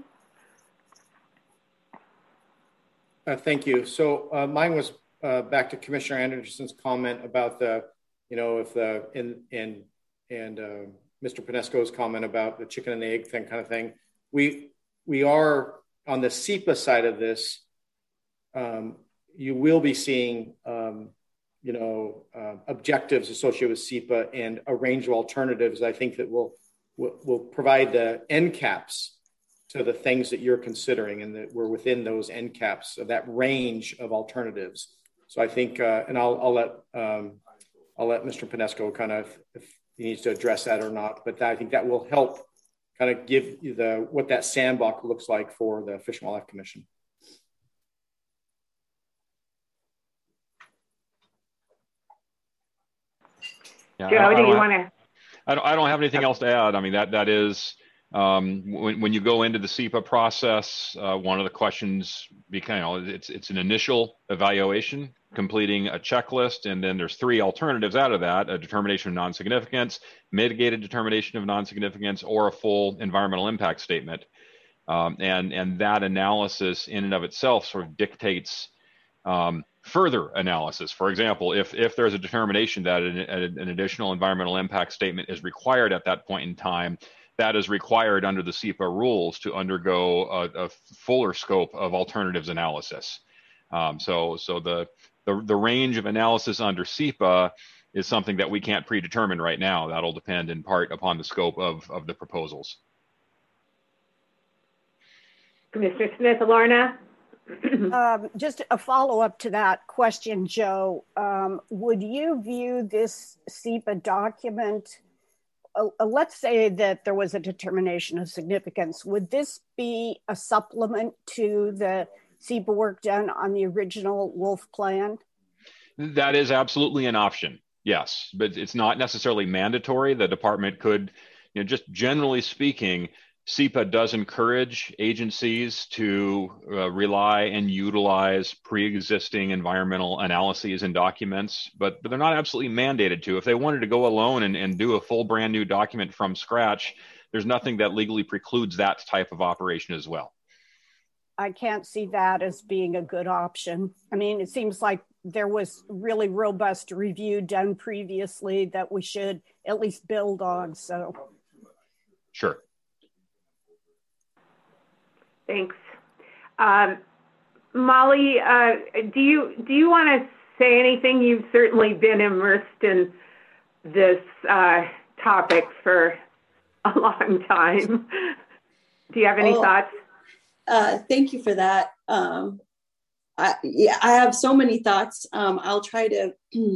Uh, thank you. So uh, mine was uh, back to Commissioner Anderson's comment about the, you know, if the, in, in, and uh, Mister Pinesco's comment about the chicken and egg thing kind of thing. We, we are on the S E P A side of this. Um, you will be seeing, um, you know, uh, objectives associated with S E P A and a range of alternatives. I think that will will, will provide the end caps to the things that you're considering, and that we're within those end caps of that range of alternatives. So I think, uh, and I'll, I'll let um, I'll let Mister Pinesco kind of, if he needs to address that or not, but that, I think that will help kind of give you the what that sandbox looks like for the Fish and Wildlife Commission. Yeah, Joe, I don't, do you I want to? I don't, I don't have anything else to add. I mean, that that is um, when when you go into the S E P A process, uh, one of the questions, because you know, it's it's an initial evaluation, completing a checklist, and then there's three alternatives out of that: a determination of non-significance, mitigated determination of non-significance, or a full environmental impact statement. Um, and and that analysis in and of itself sort of dictates um, further analysis. For example, if if there's a determination that an, an additional environmental impact statement is required at that point in time, that is required under the S E P A rules to undergo a, a fuller scope of alternatives analysis. Um, so so the, the the range of analysis under S E P A is something that we can't predetermine right now. That'll depend in part upon the scope of, of the proposals. Commissioner Smith, Lorna? um, just a follow-up to that question, Joe. Um, would you view this S E P A document, uh, let's say that there was a determination of significance, would this be a supplement to the S E P A work done on the original Wolf Plan? That is absolutely an option, yes, but it's not necessarily mandatory. The department could, you know, just generally speaking, S E P A does encourage agencies to uh, rely and utilize pre-existing environmental analyses and documents, but, but they're not absolutely mandated to. If they wanted to go alone and, and do a full brand new document from scratch, there's nothing that legally precludes that type of operation as well. I can't see that as being a good option. I mean, it seems like there was really robust review done previously that we should at least build on, so. Sure. Thanks. Um, Molly, uh, do you do you want to say anything? You've certainly been immersed in this uh, topic for a long time. Do you have any oh, thoughts? Uh, thank you for that. Um, I, yeah, I have so many thoughts. Um, I'll try to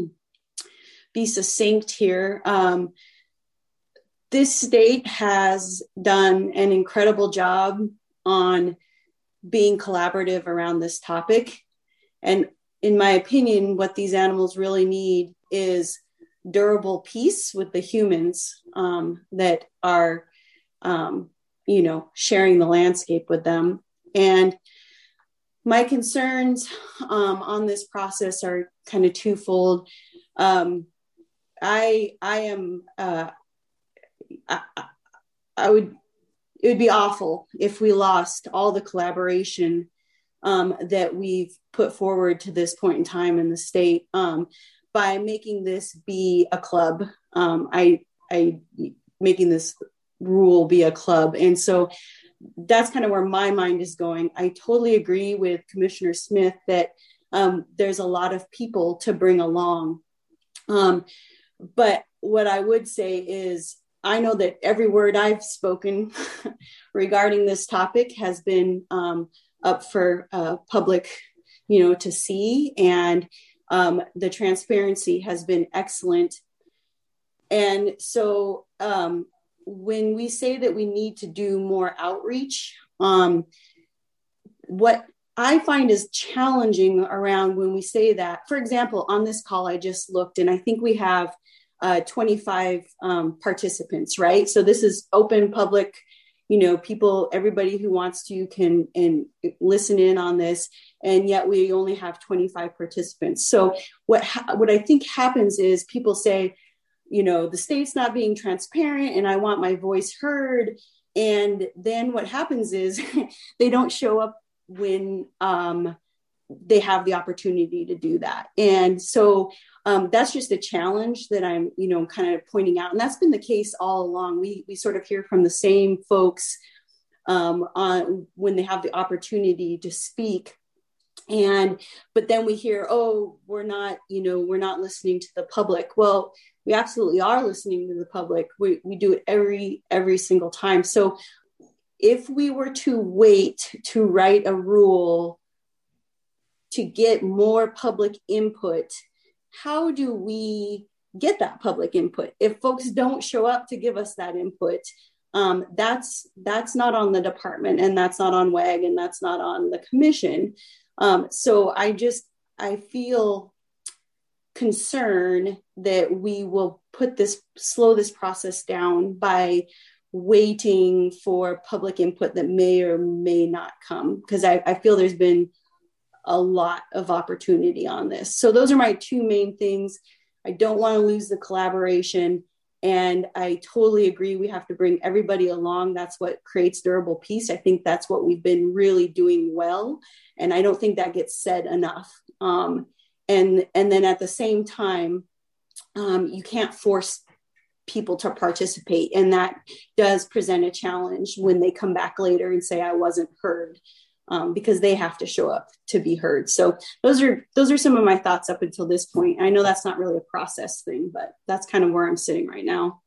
be succinct here. Um, this state has done an incredible job on being collaborative around this topic. And in my opinion, what these animals really need is durable peace with the humans um, that are, um, you know, sharing the landscape with them. And my concerns um, on this process are kind of twofold. Um, I, I am, uh, I, I would, it would be awful if we lost all the collaboration um, that we've put forward to this point in time in the state um, by making this be a club. Um, I, I making this rule be a club, and so that's kind of where my mind is going. I totally agree with Commissioner Smith that um, there's a lot of people to bring along, um, but what I would say is, I know that every word I've spoken regarding this topic has been um, up for uh, public, you know, to see, and um, the transparency has been excellent. And so um, when we say that we need to do more outreach, um, what I find is challenging around when we say that, for example, on this call, I just looked and I think we have Uh, twenty-five um, participants, right? So this is open, public, you know, people, everybody who wants to can and listen in on this, and yet we only have twenty-five participants. So what ha- what I think happens is people say, you know, the state's not being transparent and I want my voice heard. And then what happens is they don't show up when um, they have the opportunity to do that. And so um, that's just a challenge that I'm, you know, kind of pointing out. And that's been the case all along. We we sort of hear from the same folks um, on when they have the opportunity to speak. And, but then we hear, oh, we're not, you know, we're not listening to the public. Well, we absolutely are listening to the public. We we do it every, every single time. So if we were to wait to write a rule to get more public input, how do we get that public input? If folks don't show up to give us that input, um, that's that's not on the department, and that's not on W A G, and that's not on the commission. Um, so I just, I feel concern that we will put this, slow this process down by waiting for public input that may or may not come, because I, I feel there's been a lot of opportunity on this. So those are my two main things. I don't want to lose the collaboration. And I totally agree. We have to bring everybody along. That's what creates durable peace. I think that's what we've been really doing well. And I don't think that gets said enough. Um, and, and then at the same time, um, you can't force people to participate. And that does present a challenge when they come back later and say, I wasn't heard. Um, because they have to show up to be heard. So those are those are some of my thoughts up until this point. I know that's not really a process thing, but that's kind of where I'm sitting right now.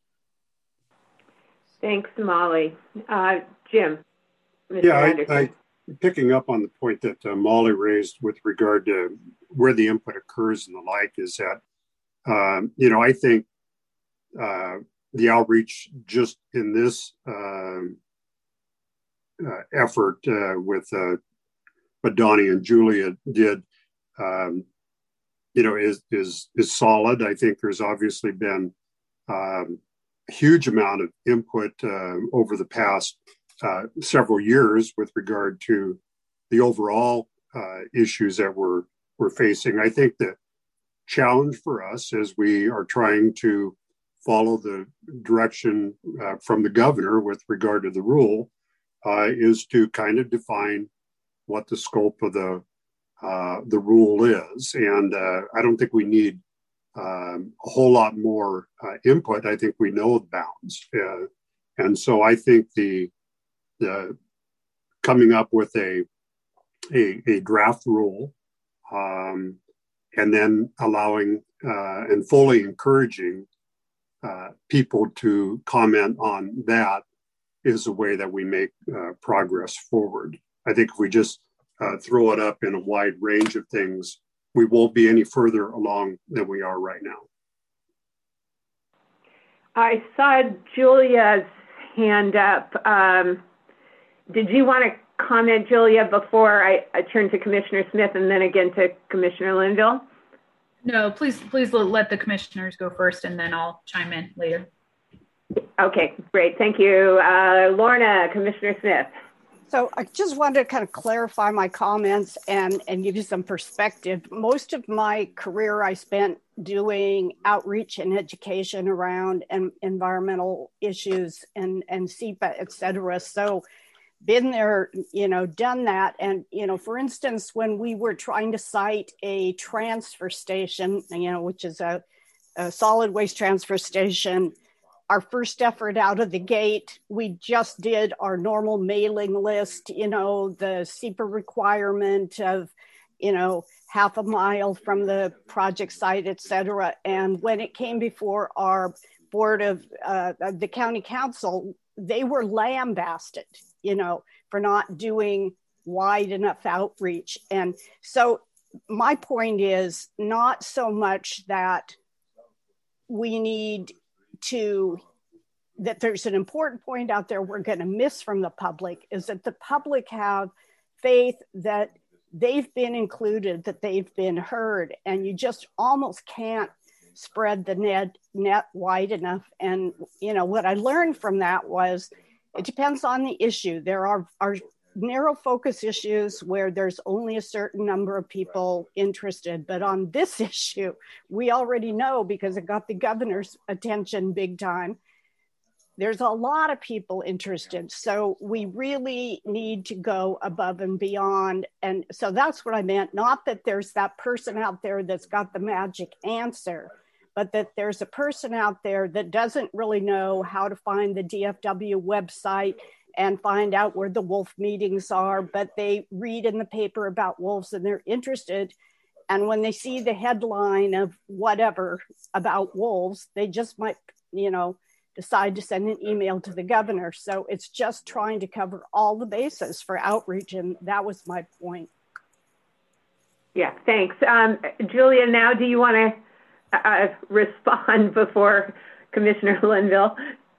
Thanks, Molly. Uh, Jim. Mister Yeah, I, I picking up on the point that uh, Molly raised with regard to where the input occurs and the like is that, um, you know, I think uh, the outreach just in this uh, Uh, effort uh, with uh, what Donnie and Julia did, um, you know, is is is solid. I think there's obviously been um, a huge amount of input uh, over the past uh, several years with regard to the overall uh, issues that we're we're facing. I think the challenge for us as we are trying to follow the direction uh, from the governor with regard to the rule Uh, is to kind of define what the scope of the uh, the rule is. And uh, I don't think we need um, a whole lot more uh, input. I think we know the bounds. Uh, and so I think the, the coming up with a, a, a draft rule um, and then allowing uh, and fully encouraging uh, people to comment on that is a way that we make uh, progress forward. I think if we just uh, throw it up in a wide range of things, we won't be any further along than we are right now. I saw Julia's hand up. Um, did you want to comment, Julia, before I, I turn to Commissioner Smith and then again to Commissioner Linville? No, please, please let the commissioners go first and then I'll chime in later. Okay, great. Thank you. Uh, Lorna, Commissioner Smith. So I just wanted to kind of clarify my comments and, and give you some perspective. Most of my career I spent doing outreach and education around en- environmental issues and, and S E P A, et cetera. So been there, you know, done that. And, you know, for instance, when we were trying to site a transfer station, you know, which is a, a solid waste transfer station, our first effort out of the gate, we just did our normal mailing list, you know, the S E P A requirement of, you know, half a mile from the project site, et cetera. And when it came before our board of uh, the county council, they were lambasted, you know, for not doing wide enough outreach. And so my point is not so much that we need to, that there's an important point out there we're going to miss from the public is that the public have faith that they've been included, that they've been heard, and you just almost can't spread the net net wide enough. And, you know, what I learned from that was it depends on the issue. There are, are narrow focus issues where there's only a certain number of people interested. But on this issue, we already know because it got the governor's attention big time. There's a lot of people interested. So we really need to go above and beyond. And so that's what I meant. Not that there's that person out there that's got the magic answer, but that there's a person out there that doesn't really know how to find the D F W website and find out where the wolf meetings are, but they read in the paper about wolves and they're interested. And when they see the headline of whatever about wolves, they just might, you know, decide to send an email to the governor. So it's just trying to cover all the bases for outreach. And that was my point. Yeah, thanks. Um, Julia, now do you want to uh, respond before Commissioner Linville?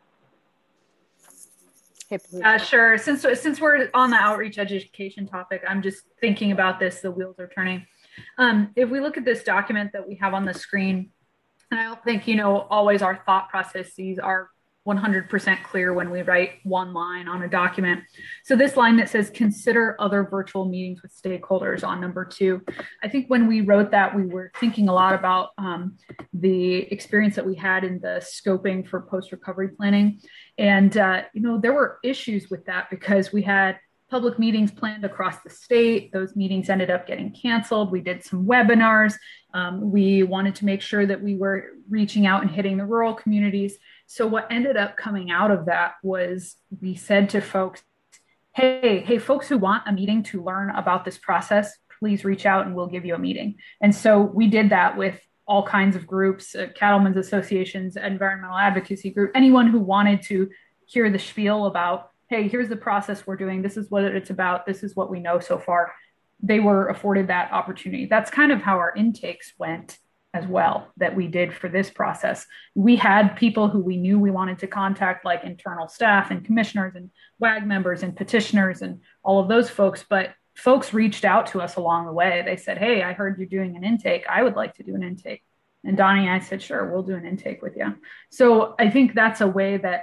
Uh, sure. Since since we're on the outreach education topic, I'm just thinking about this. The wheels are turning. Um, if we look at this document that we have on the screen, And I don't think, you know, always our thought processes are one hundred percent clear when we write one line on a document. So this line that says, consider other virtual meetings with stakeholders on number two, I think when we wrote that, we were thinking a lot about um, the experience that we had in the scoping for post-recovery planning. And, uh, you know, there were issues with that because we had public meetings planned across the state. Those meetings ended up getting canceled. We did some webinars. Um, we wanted to make sure that we were reaching out and hitting the rural communities. So what ended up coming out of that was we said to folks, hey, hey, folks who want a meeting to learn about this process, please reach out and we'll give you a meeting. And so we did that with all kinds of groups, uh, cattlemen's associations, environmental advocacy group, anyone who wanted to hear the spiel about, hey, here's the process we're doing. This is what it's about. This is what we know so far. They were afforded that opportunity. That's kind of how our intakes went as well, that we did for this process. We had people who we knew we wanted to contact, like internal staff and commissioners and W A G members and petitioners and all of those folks. But folks reached out to us along the way. They said, hey, I heard you're doing an intake. I would like to do an intake. And Donnie and I said, sure, we'll do an intake with you. So I think that's a way that,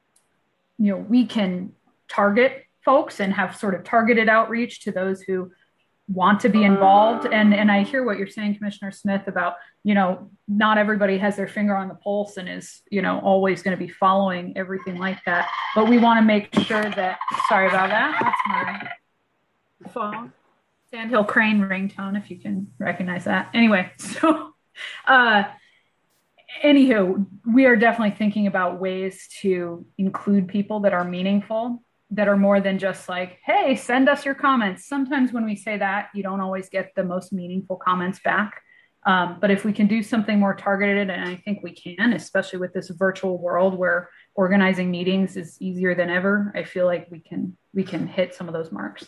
you know, we can target folks and have sort of targeted outreach to those who want to be involved. And, and I hear what you're saying, Commissioner Smith, about, you know, not everybody has their finger on the pulse and is, you know, always going to be following everything like that. But we want to make sure that, sorry about that, that's my phone, Sandhill Crane ringtone, if you can recognize that. Anyway, so, uh, anywho, we are definitely thinking about ways to include people that are meaningful, that are more than just like, hey, send us your comments. Sometimes when we say that, you don't always get the most meaningful comments back. Um, but if we can do something more targeted, and I think we can, especially with this virtual world where organizing meetings is easier than ever, I feel like we can we can hit some of those marks.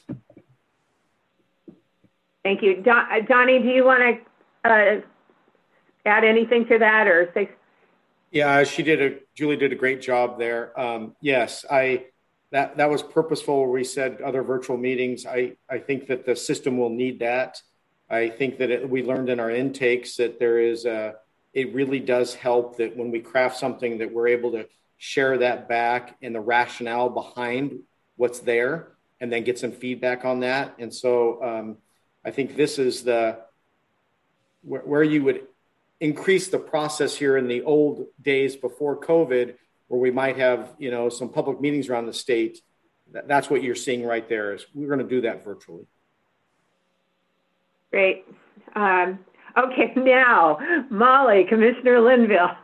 Thank you. Don, uh, Donnie, do you want to uh, add anything to that or say? Yeah, she did a, Julie did a great job there. Um, yes, I, that, that was purposeful where we said other virtual meetings. I, I think that the system will need that. I think that it, we learned in our intakes that there is a, it really does help that when we craft something that we're able to share that back and the rationale behind what's there and then get some feedback on that. And so um, I think this is the, where, where you would increase the process here in the old days before COVID, where we might have, you know, some public meetings around the state. That's what you're seeing right there is we're going to do that virtually. Great. Um, okay, now, Molly, Commissioner Linville.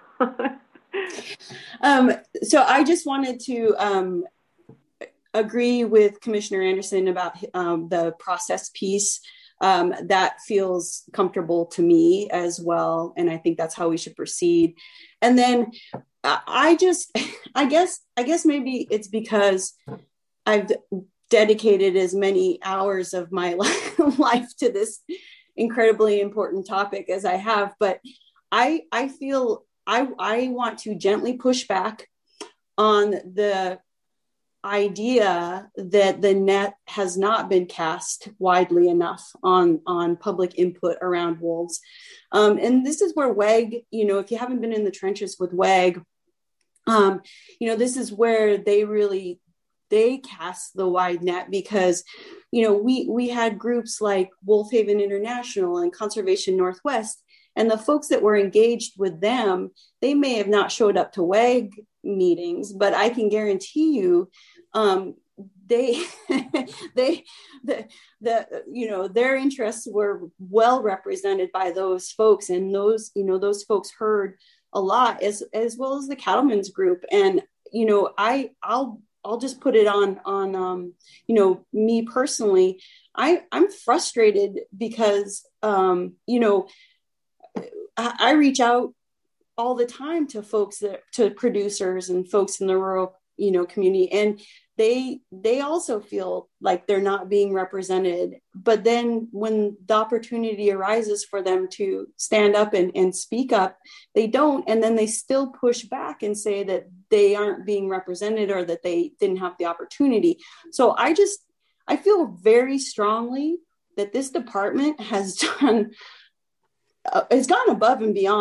um, so I just wanted to um, agree with Commissioner Anderson about um, the process piece. Um, that feels comfortable to me as well. And I think that's how we should proceed. And then I just, I guess, I guess maybe it's because I've dedicated as many hours of my life to this incredibly important topic as I have, but I, I feel I, I want to gently push back on the idea that the net has not been cast widely enough on, on public input around wolves. Um, and this is where W A G, you know, if you haven't been in the trenches with W A G, um, you know, this is where they really, they cast the wide net because, you know, we, we had groups like Wolf Haven International and Conservation Northwest, and the folks that were engaged with them, they may have not showed up to W A G meetings, but I can guarantee you, um, they, they, the, the, you know, their interests were well represented by those folks, and those, you know, those folks heard a lot, as as well as the cattlemen's group. And you know, I, I'll, I'll just put it on on, um, you know, me personally. I, I'm frustrated because, um, you know, I, I reach out all the time to folks that to producers and folks in the rural, you know, community, and they they also feel like they're not being represented. But then when the opportunity arises for them to stand up and, and speak up, they don't, and then they still push back and say that they aren't being represented or that they didn't have the opportunity. So I just I feel very strongly that this department has done uh, has gone above and beyond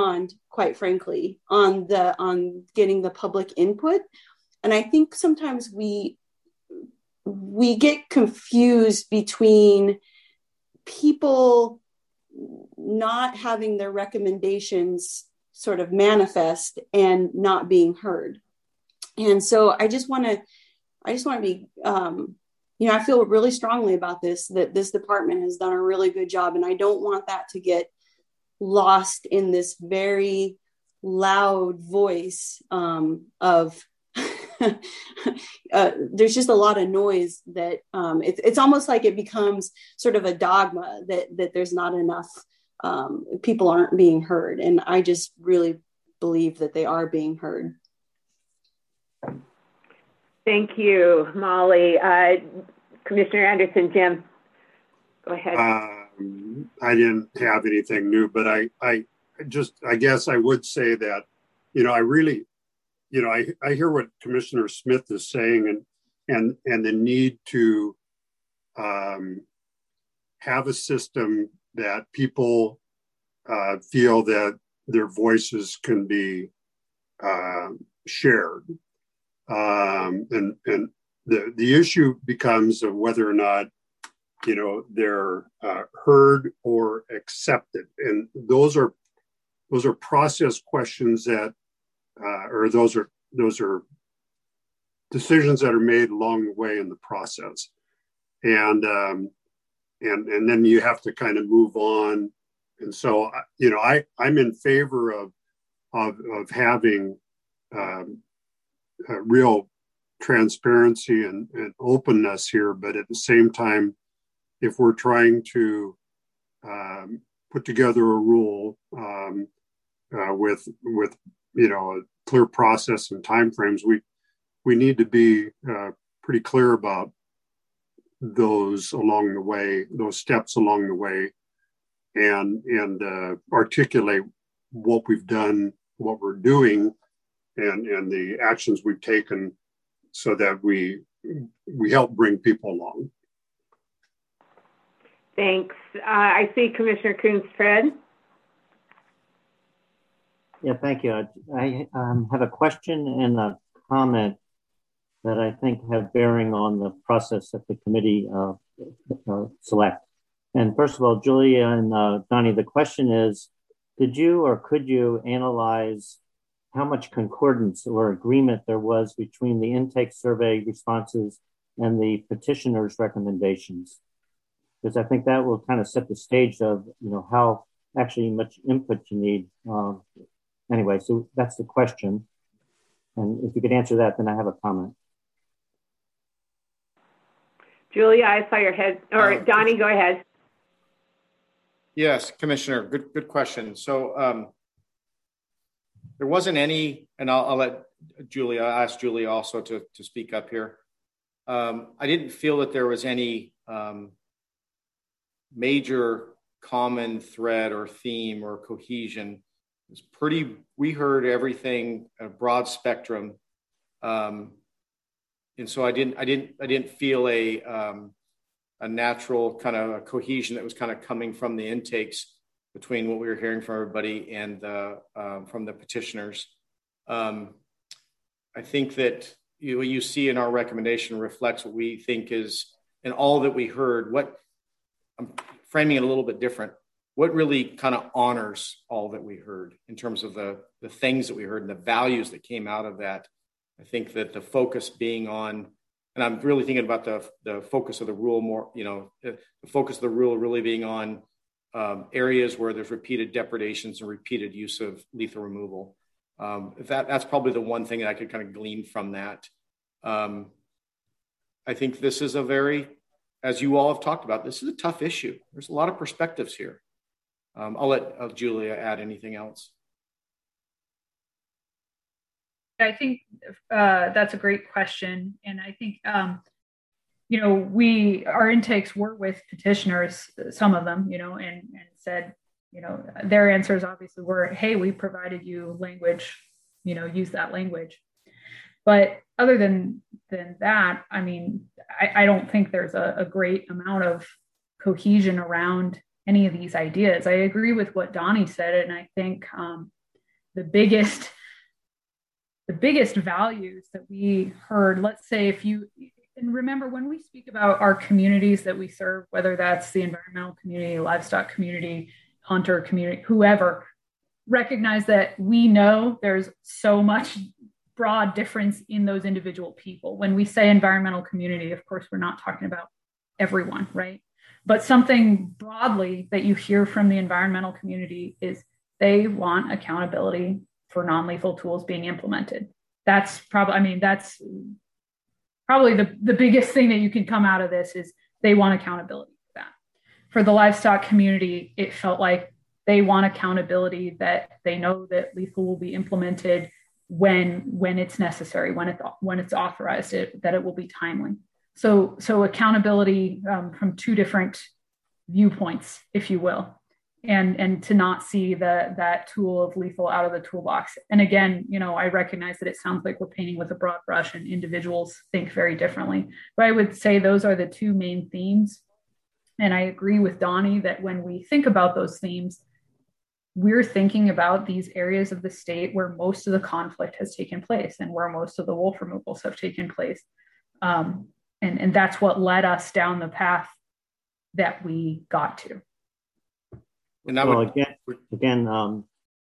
quite frankly, on the on getting the public input. And I think sometimes we we get confused between people not having their recommendations sort of manifest and not being heard. And so I just want to, I just want to be, um, you know, I feel really strongly about this, that this department has done a really good job. And I don't want that to get lost in this very loud voice um, of, uh, there's just a lot of noise that um, it, it's almost like it becomes sort of a dogma that, that there's not enough um, people aren't being heard. And I just really believe that they are being heard. Thank you, Molly. Uh, Commissioner Anderson, Jim, go ahead. Um, I didn't have anything new, but I, I just, I guess I would say that, you know, I really, you know, I, I hear what Commissioner Smith is saying, and and and the need to um, have a system that people uh, feel that their voices can be uh, shared. Um, and and the, the issue becomes of whether or not, you know, they're uh, heard or accepted. And those are those are process questions that, uh, or those are those are decisions that are made along the way in the process. And um, and and then you have to kind of move on. And so, you know, I, I'm in favor of of, of having um, a real transparency and, and openness here. But at the same time, if we're trying to um, put together a rule um, uh, with with you know a clear process and timeframes, we we need to be uh, pretty clear about those along the way, those steps along the way, and and uh, articulate what we've done, what we're doing, and and the actions we've taken, so that we we help bring people along. Thanks. Uh, I see Commissioner Coons, Fred. Yeah, thank you. I, I um, have a question and a comment that I think have bearing on the process that the committee uh, uh, select. And first of all, Julia and uh, Donnie, the question is, did you or could you analyze how much concordance or agreement there was between the intake survey responses and the petitioner's recommendations? Because I think that will kind of set the stage of, you know, how actually much input you need. Um, anyway, so that's the question. And if you could answer that, then I have a comment. Julia, I saw your head, or Uh, Donnie, go ahead. Yes, Commissioner, good good question. So um, there wasn't any, and I'll, I'll let Julia, I'll ask Julia also to, to speak up here. Um, I didn't feel that there was any um, major common thread or theme or cohesion. It was pretty, we heard everything, a broad spectrum. Um, and so I didn't, I didn't, I didn't feel a, um, a natural kind of a cohesion that was kind of coming from the intakes between what we were hearing from everybody and uh, uh, from the petitioners. Um, I think that you, what you see in our recommendation reflects what we think is, and all that we heard, what I'm framing it a little bit different, what really kind of honors all that we heard in terms of the, the things that we heard and the values that came out of that. I think that the focus being on, and I'm really thinking about the, the focus of the rule more, you know, the focus of the rule really being on um, areas where there's repeated depredations and repeated use of lethal removal. Um, that, that's probably the one thing that I could kind of glean from that. Um, I think this is a very, as you all have talked about, this is a tough issue. There's a lot of perspectives here. Um, I'll let uh, Julia add anything else. I think uh, that's a great question. And I think, um, you know, we, our intakes were with petitioners, some of them, you know, and, and said, you know, their answers obviously were, hey, we provided you language, you know, use that language. But other than, than that, I mean, I, I don't think there's a, a great amount of cohesion around any of these ideas. I agree with what Donnie said. And I think, um, the biggest, the biggest values that we heard, let's say if you, and remember when we speak about our communities that we serve, whether that's the environmental community, livestock community, hunter community, whoever, recognize that we know there's so much broad difference in those individual people. When we say environmental community, of course, we're not talking about everyone, right? But something broadly that you hear from the environmental community is they want accountability for non-lethal tools being implemented. That's probably, I mean, that's probably the, the biggest thing that you can come out of this is they want accountability for that. For the livestock community, it felt like they want accountability that they know that lethal will be implemented when, when it's necessary, when, it, when it's authorized, it, that it will be timely. So, so accountability um, from two different viewpoints, if you will, and, and to not see the, that tool of lethal out of the toolbox. And again, you know, I recognize that it sounds like we're painting with a broad brush and individuals think very differently, but I would say those are the two main themes. And I agree with Donnie that when we think about those themes, we're thinking about these areas of the state where most of the conflict has taken place and where most of the wolf removals have taken place. Um, and, and that's what led us down the path that we got to. And that well, would... again, again um,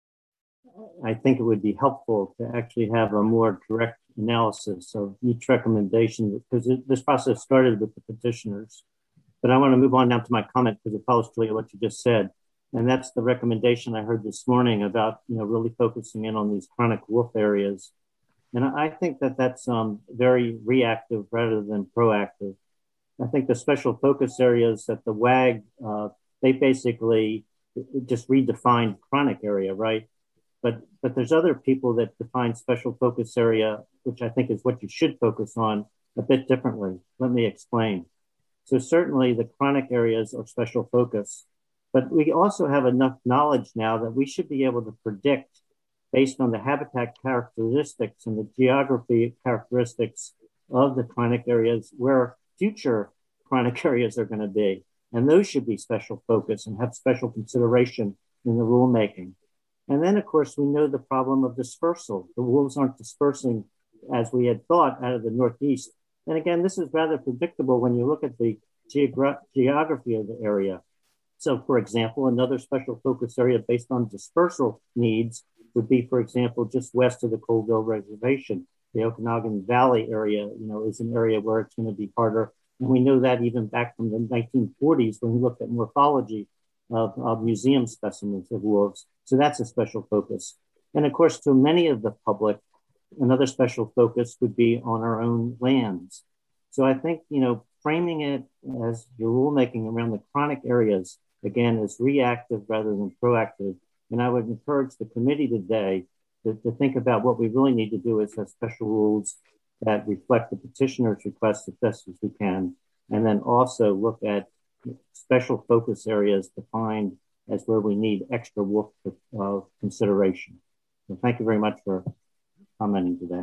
I think it would be helpful to actually have a more direct analysis of each recommendation, because it, this process started with the petitioners. But I want to move on now to my comment because it follows clearly what you just said. And that's the recommendation I heard this morning about, you know, really focusing in on these chronic wolf areas. And I think that that's um, very reactive rather than proactive. I think the special focus areas that the W A G, uh, they basically just redefined chronic area, right? But but there's other people that define special focus area, which I think is what you should focus on a bit differently. Let me explain. So certainly the chronic areas are special focus. But we also have enough knowledge now that we should be able to predict, based on the habitat characteristics and the geography characteristics of the chronic areas, where future chronic areas are going to be. And those should be special focus and have special consideration in the rulemaking. And then, of course, we know the problem of dispersal. The wolves aren't dispersing as we had thought out of the Northeast. And again, this is rather predictable when you look at the geogra- geography of the area. So, for example, another special focus area based on dispersal needs would be, for example, just west of the Colville Reservation. The Okanagan Valley area, you know, is an area where it's going to be harder. And we know that even back from the nineteen forties when we looked at morphology of, of museum specimens of wolves. So that's a special focus. And of course, to many of the public, another special focus would be on our own lands. So I think, you know, framing it as your rulemaking around the chronic areas, again, is reactive rather than proactive. And I would encourage the committee today to, to think about what we really need to do is have special rules that reflect the petitioner's request as best as we can, and then also look at special focus areas defined as where we need extra wolf uh, consideration. So thank you very much for commenting today.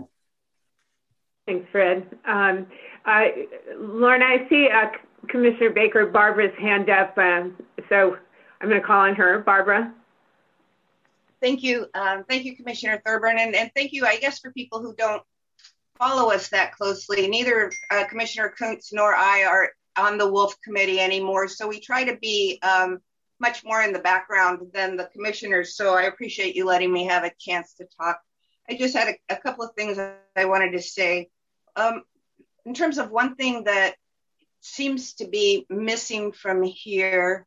Thanks, Fred. Um, uh, Lauren, I see uh, Commissioner Baker Barbara's hand up, um, so I'm going to call on her. Barbara. Thank you. Um, thank you, Commissioner Thurburn, and, and thank you, I guess, for people who don't follow us that closely. Neither uh, Commissioner Kuntz nor I are on the Wolf Committee anymore, so we try to be um, much more in the background than the commissioners, so I appreciate you letting me have a chance to talk. I just had a, a couple of things I wanted to say. Um, in terms of one thing that seems to be missing from here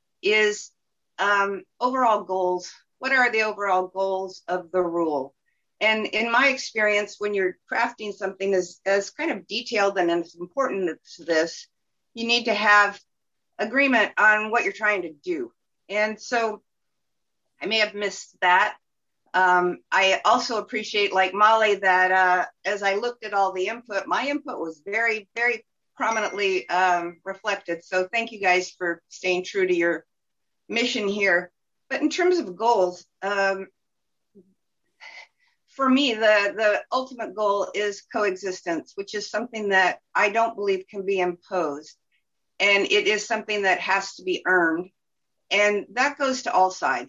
is um, overall goals. What are the overall goals of the rule? And in my experience, when you're crafting something as, as kind of detailed and as important as this, you need to have agreement on what you're trying to do. And so I may have missed that. Um, I also appreciate, like Molly, that uh, as I looked at all the input, my input was very, very prominently um, reflected. So thank you guys for staying true to your mission here. But in terms of goals, um, for me, the, the ultimate goal is coexistence, which is something that I don't believe can be imposed. And it is something that has to be earned. And that goes to all sides.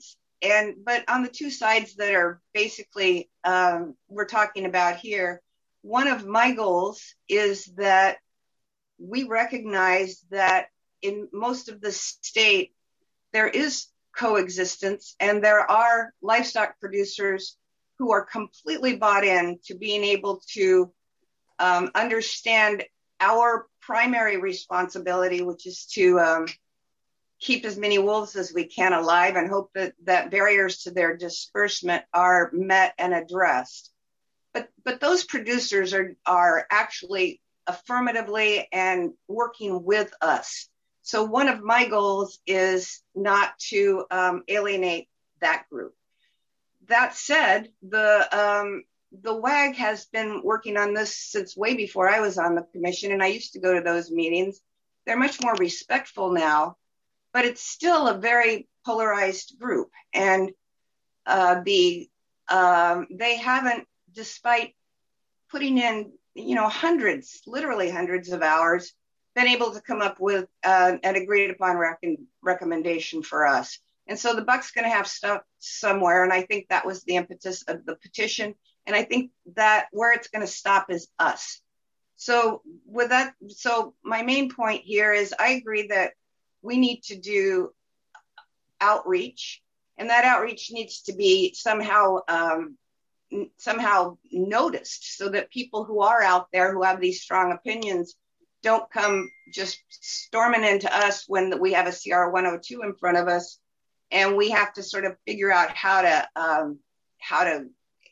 and but on the two sides that are basically um, we're talking about here, one of my goals is that we recognize that in most of the state, there is coexistence, and there are livestock producers who are completely bought in to being able to um, understand our primary responsibility, which is to um, keep as many wolves as we can alive and hope that, that barriers to their disbursement are met and addressed. But but those producers are, are actually affirmatively and working with us. So one of my goals is not to um, alienate that group. That said, the um, the W A G has been working on this since way before I was on the commission, and I used to go to those meetings. They're much more respectful now, but it's still a very polarized group. And uh, the um, they haven't, despite putting in, you know, hundreds, literally hundreds of hours, been able to come up with uh, an agreed upon rec- recommendation for us. And so the buck's going to have stuff somewhere. And I think that was the impetus of the petition. And I think that where it's going to stop is us. So with that, so my main point here is I agree that we need to do outreach, and that outreach needs to be somehow um, somehow noticed, so that people who are out there who have these strong opinions don't come just storming into us when we have a C R one oh two in front of us, and we have to sort of figure out how to um, how to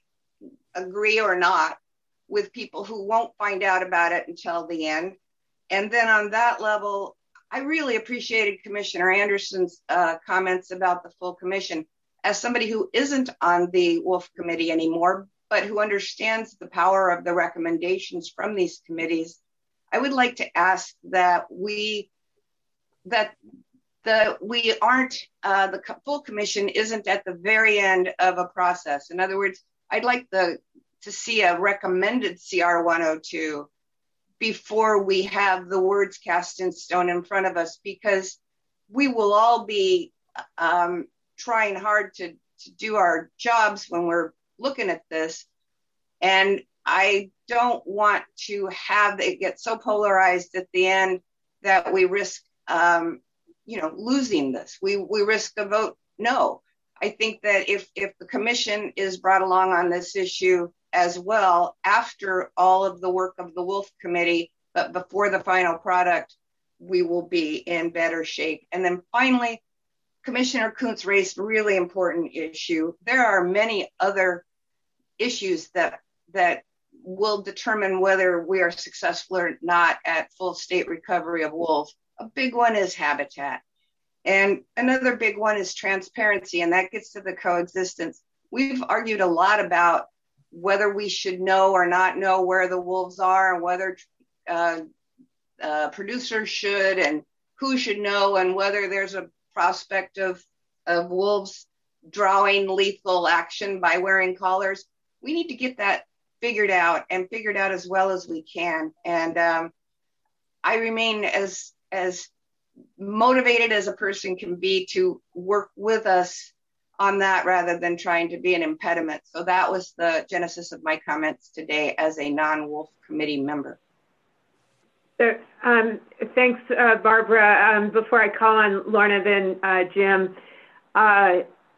agree or not with people who won't find out about it until the end. And then on that level, I really appreciated Commissioner Anderson's uh, comments about the full commission. As somebody who isn't on the Wolf Committee anymore, but who understands the power of the recommendations from these committees, I would like to ask that we that the we aren't uh, the full commission isn't at the very end of a process. In other words, I'd like the to see a recommended C R one oh two before we have the words cast in stone in front of us, because we will all be um, trying hard to, to do our jobs when we're looking at this. And I don't want to have it get so polarized at the end that we risk, um, you know, losing this. We we risk a vote no. I think that if if the commission is brought along on this issue as well, after all of the work of the Wolf Committee, but before the final product, we will be in better shape. And then finally, Commissioner Kuntz raised a really important issue. There are many other issues that that will determine whether we are successful or not at full state recovery of wolves. A big one is habitat. And another big one is transparency, and that gets to the coexistence. We've argued a lot about whether we should know or not know where the wolves are, and whether uh, uh, producers should, and who should know, and whether there's a prospect of, of wolves drawing lethal action by wearing collars. We need to get that figured out, and figured out as well as we can. And um, I remain as as motivated as a person can be to work with us on that, rather than trying to be an impediment. So that was the genesis of my comments today as a non-Wolf Committee member. So, um, thanks, uh, Barbara. Um, before I call on Lorna, then uh, Jim. Uh,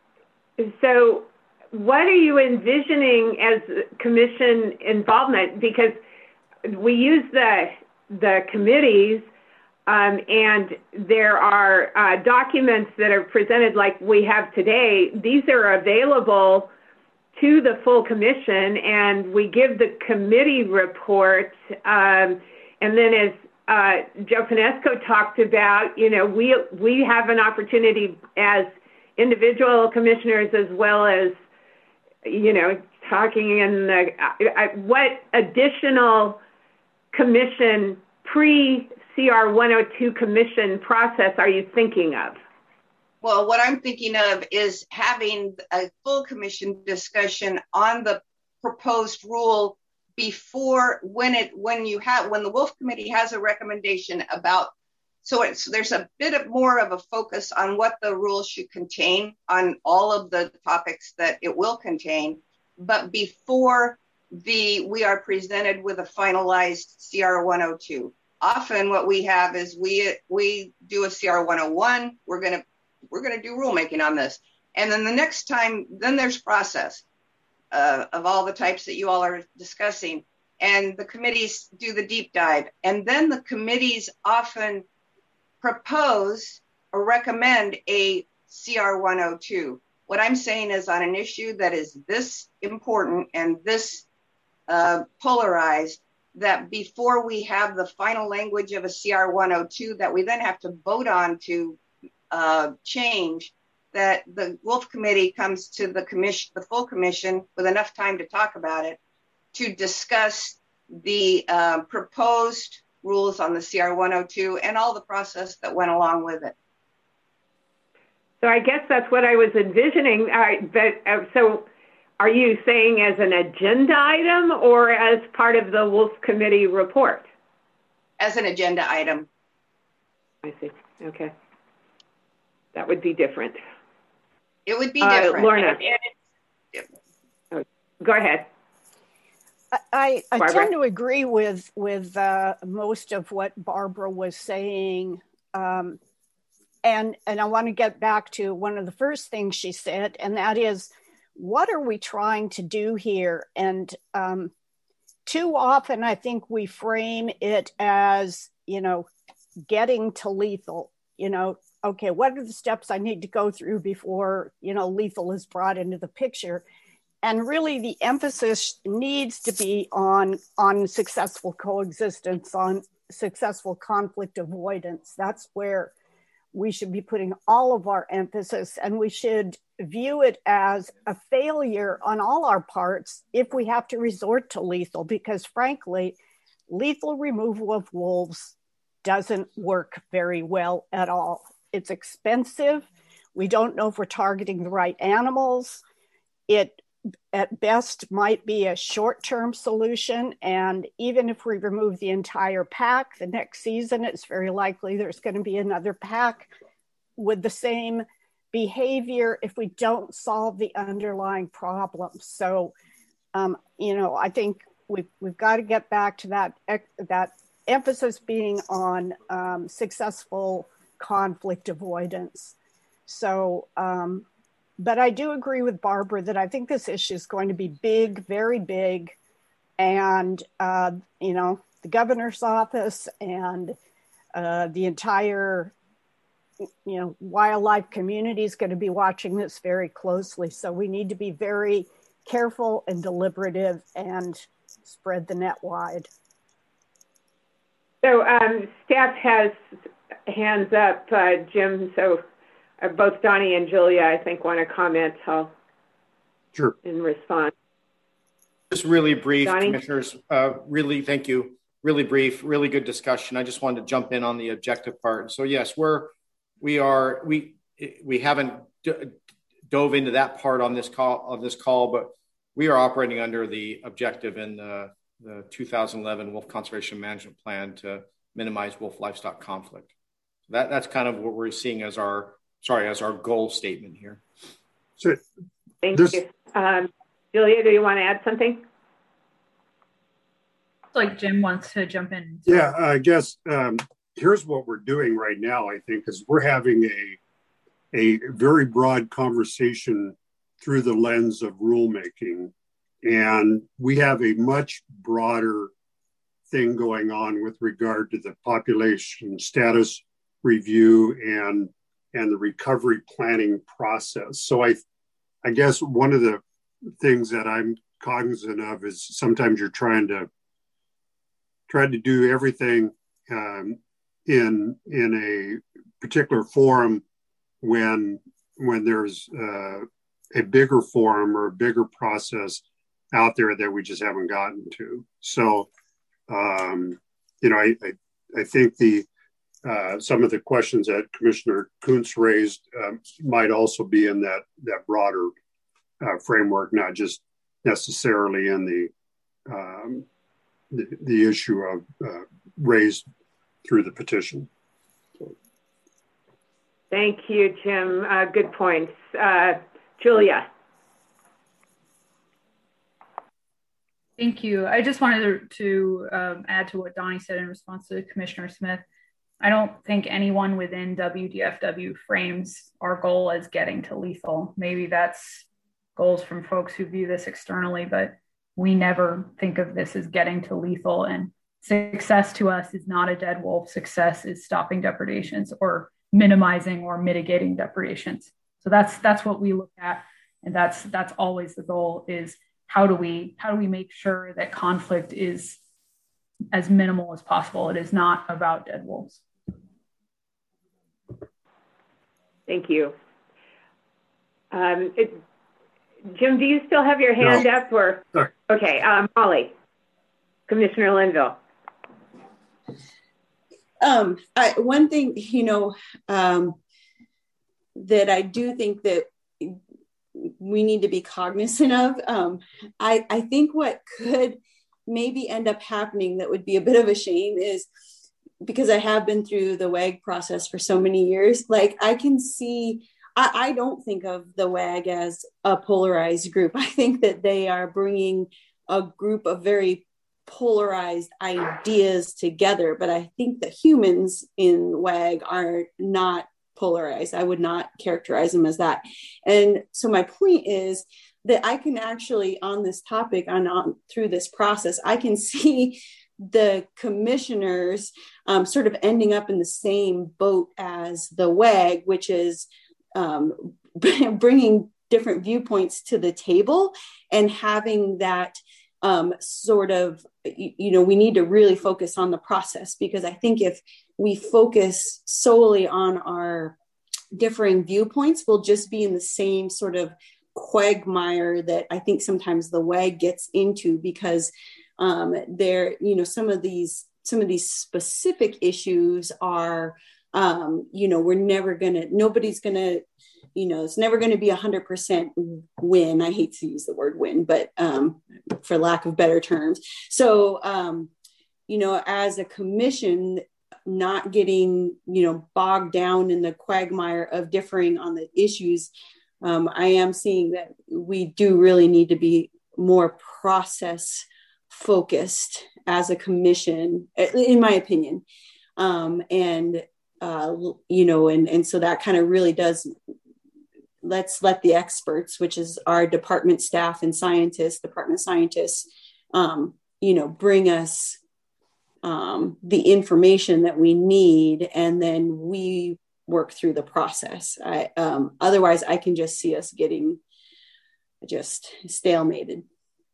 so what are you envisioning as commission involvement? Because we use the, the committees, Um, and there are uh, documents that are presented like we have today. These are available to the full commission, and we give the committee report. Um, and then as uh, Joe Finesco talked about, you know, we, we have an opportunity as individual commissioners, as well as, you know, talking in the, uh, what additional commission pre C R one oh two commission process are you thinking of? Well, what I'm thinking of is having a full commission discussion on the proposed rule before, when it when you have when the Wolf Committee has a recommendation about So it's, there's a bit of more of a focus on what the rules should contain on all of the topics that it will contain. But before the we are presented with a finalized C R one oh two. Often what we have is we we do a C R one oh one. We're gonna we're gonna do rulemaking on this, and then the next time, then there's process uh, of all the types that you all are discussing, and the committees do the deep dive, and then the committees often propose or recommend a C R one oh two. What I'm saying is on an issue that is this important and this uh, polarized, that before we have the final language of a C R one oh two that we then have to vote on to uh, change, that the Wolf Committee comes to the commission, the full commission, with enough time to talk about it, to discuss the uh, proposed rules on the C R one oh two and all the process that went along with it. So I guess that's what I was envisioning. Uh, but uh, so are you saying as an agenda item or as part of the Wolf Committee report? As an agenda item. I see. Okay. That would be different. It would be different. Uh, Lorna. Oh, go ahead. I, I tend to agree with with uh, most of what Barbara was saying. Um, and, and I want to get back to one of the first things she said, and that is, what are we trying to do here? And um, too often, I think we frame it as, you know, getting to lethal, you know, okay, what are the steps I need to go through before, you know, lethal is brought into the picture? And really the emphasis needs to be on, on successful coexistence, on successful conflict avoidance. That's where we should be putting all of our emphasis, and we should view it as a failure on all our parts if we have to resort to lethal, because frankly, lethal removal of wolves doesn't work very well at all. It's expensive. We don't know if we're targeting the right animals. It at best might be a short-term solution. And even if we remove the entire pack, the next season, it's very likely there's going to be another pack with the same behavior if we don't solve the underlying problems. So, um, you know, I think we've, we've got to get back to that, that emphasis being on um, successful conflict avoidance. So, um, but I do agree with Barbara that I think this issue is going to be big, very big. And, uh, you know, the governor's office and uh, the entire, you know, wildlife community is going to be watching this very closely. So we need to be very careful and deliberative and spread the net wide. So um, staff has hands up, uh, Jim. So uh, both Donnie and Julia, I think, want to comment. I'll sure in response. Just really brief, Donnie? Commissioners. Uh, really, thank you. Really brief, really good discussion. I just wanted to jump in on the objective part. So yes, we're we are we we haven't d- dove into that part on this call on this call, but we are operating under the objective in the the two thousand eleven Wolf Conservation Management Plan to minimize wolf livestock conflict. That that's kind of what we're seeing as our sorry as our goal statement here. So Thank this, you, um, Julia. Do you want to add something? Like Jim wants to jump in. Yeah, I guess um, here's what we're doing right now. I think is we're having a a very broad conversation through the lens of rulemaking. And we have a much broader thing going on with regard to the population status review and and the recovery planning process. So I, I guess one of the things that I'm cognizant of is sometimes you're trying to try to do everything um, in in a particular forum when when there's uh, a bigger forum or a bigger process out there that we just haven't gotten to. So, um, you know, I, I, I think the uh, some of the questions that Commissioner Kuntz raised um, might also be in that that broader uh, framework, not just necessarily in the um, the, the issue of uh, raised through the petition. Thank you, Jim. Uh, good points. Uh, Julia. Thank you. I just wanted to, to um, add to what Donnie said in response to Commissioner Smith. I don't think anyone within W D F W frames our goal as getting to lethal. Maybe that's goals from folks who view this externally, but we never think of this as getting to lethal. And success to us is not a dead wolf. Success is stopping depredations or minimizing or mitigating depredations. So that's that's what we look at, and that's that's always the goal: is how do we how do we make sure that conflict is as minimal as possible? It is not about dead wolves. Thank you. Um, it, Jim, do you still have your hand no. up? Or Sorry. Okay, um, Molly, Commissioner Linville. Um, I, one thing, you know, um, that I do think that we need to be cognizant of. Um, I, I think what could maybe end up happening that would be a bit of a shame is, because I have been through the W A G process for so many years, like I can see, I, I don't think of the W A G as a polarized group. I think that they are bringing a group of very polarized ideas together, but I think the humans in W A G are not polarized. I would not characterize them as that. And so my point is that I can actually, on this topic, on, on through this process, I can see the commissioners um, sort of ending up in the same boat as the W A G, which is um, bringing different viewpoints to the table and having that um, sort of, you, you know, we need to really focus on the process, because I think if we focus solely on our differing viewpoints, we'll just be in the same sort of quagmire that I think sometimes the W A G gets into, because um, there, you know, some of these, some of these specific issues are, um, you know, we're never going to, nobody's going to, you know, it's never going to be a hundred percent win. I hate to use the word win, but um, for lack of better terms. So, um, you know, as a commission, not getting, you know, bogged down in the quagmire of differing on the issues, um, I am seeing that we do really need to be more process focused as a commission, in my opinion. Um, and, uh, you know, and, and so that kind of really does, let's let the experts, which is our department staff and scientists, department scientists, um, you know, bring us um, the information that we need, and then we work through the process. I, um, otherwise, I can just see us getting just stalemated.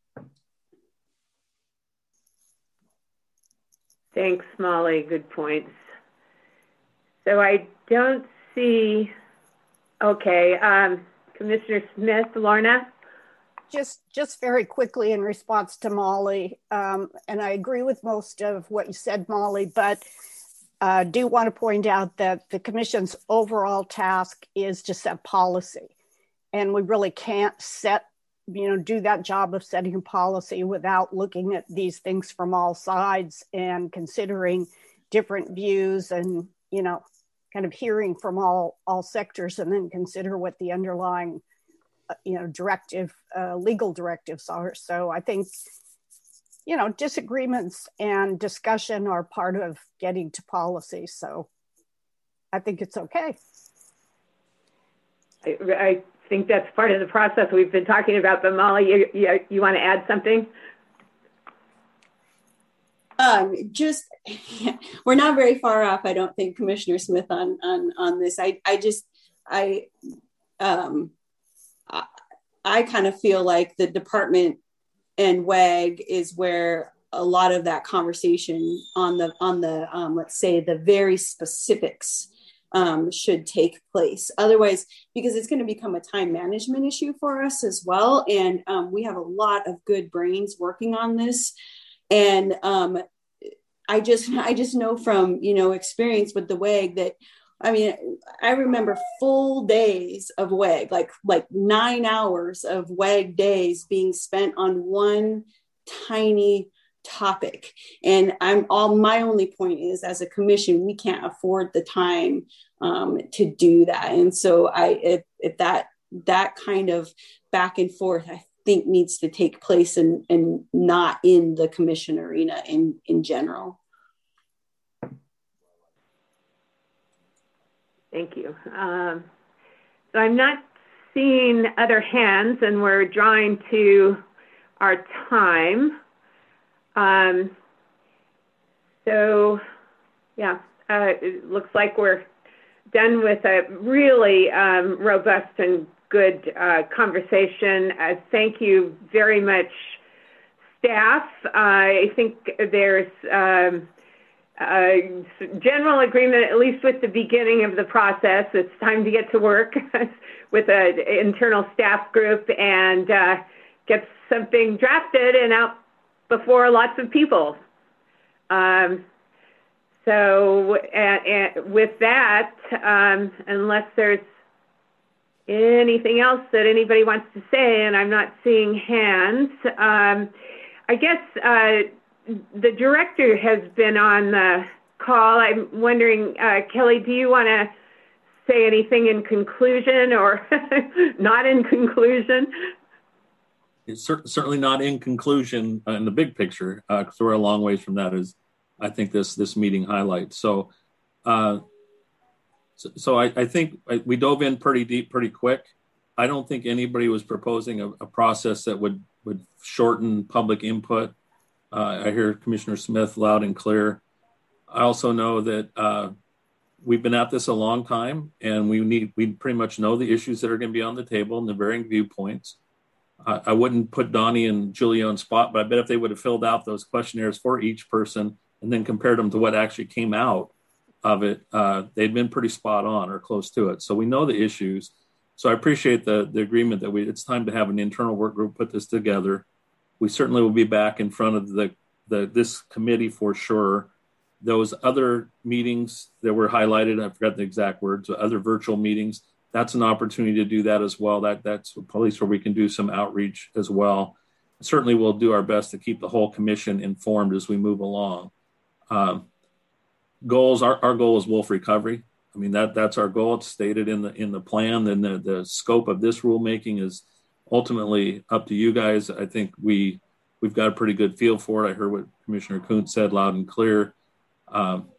Thanks, Molly. Good points. So I don't see, okay, um, Commissioner Smith, Lorna? Just, just very quickly in response to Molly, um, and I agree with most of what you said, Molly, but I uh, do want to point out that the Commission's overall task is to set policy. And we really can't set, you know, do that job of setting a policy without looking at these things from all sides and considering different views and, you know, kind of hearing from all, all sectors, and then consider what the underlying, uh, you know, directive, uh, legal directives are. So I think, you know, disagreements and discussion are part of getting to policy. So I think it's okay. I, I think that's part of the process we've been talking about, but Molly, you, you, you want to add something? Um, just, we're not very far off, I don't think, Commissioner Smith, on, on, on this. I, I just, I, um, I, I kind of feel like the department and W A G is where a lot of that conversation on the, on the, um, let's say the very specifics um, should take place. Otherwise, because it's going to become a time management issue for us as well. And um, we have a lot of good brains working on this. And um, I just, I just know from, you know, experience with the W A G that, I mean, I remember full days of W A G, like, like nine hours of W A G days being spent on one tiny topic. And I'm all my only point is, as a commission, we can't afford the time um, to do that. And so I, if, if that, that kind of back and forth, I think needs to take place and, and not in the commission arena in, in general. Thank you. Um, so I'm not seeing other hands, and we're drawing to our time. Um, so, yeah, uh, it looks like we're done with a really um, robust and good uh, conversation. Uh, thank you very much, staff. Uh, I think there's um, Uh, general agreement, at least with the beginning of the process. It's time to get to work with an internal staff group and uh, get something drafted and out before lots of people. Um, so uh, uh, with that, um, unless there's anything else that anybody wants to say, and I'm not seeing hands, um, I guess uh, the director has been on the call. I'm wondering, uh, Kelly, do you want to say anything in conclusion or not in conclusion? It's cer- certainly not in conclusion uh, in the big picture, because uh, we're a long ways from that, as I think this this meeting highlights. So, uh, so, so I, I think we dove in pretty deep, pretty quick. I don't think anybody was proposing a, a process that would, would shorten public input. Uh, I hear Commissioner Smith loud and clear. I also know that uh, we've been at this a long time, and we need we pretty much know the issues that are going to be on the table and the varying viewpoints. Uh, I wouldn't put Donnie and Julie on spot, but I bet if they would have filled out those questionnaires for each person and then compared them to what actually came out of it, uh, they'd been pretty spot on or close to it. So we know the issues. So I appreciate the the agreement that we it's time to have an internal work group put this together. We certainly will be back in front of the, the this committee for sure. Those other meetings that were highlighted, I forgot the exact words, other virtual meetings, that's an opportunity to do that as well. That That's a place where we can do some outreach as well. Certainly we'll do our best to keep the whole commission informed as we move along. Um, goals, our, our goal is wolf recovery. I mean, that that's our goal. It's stated in the in the plan. Then the, the scope of this rulemaking is ultimately up to you guys. I think we, we've got a pretty good feel for it. I heard what Commissioner Kuntz said loud and clear. Um,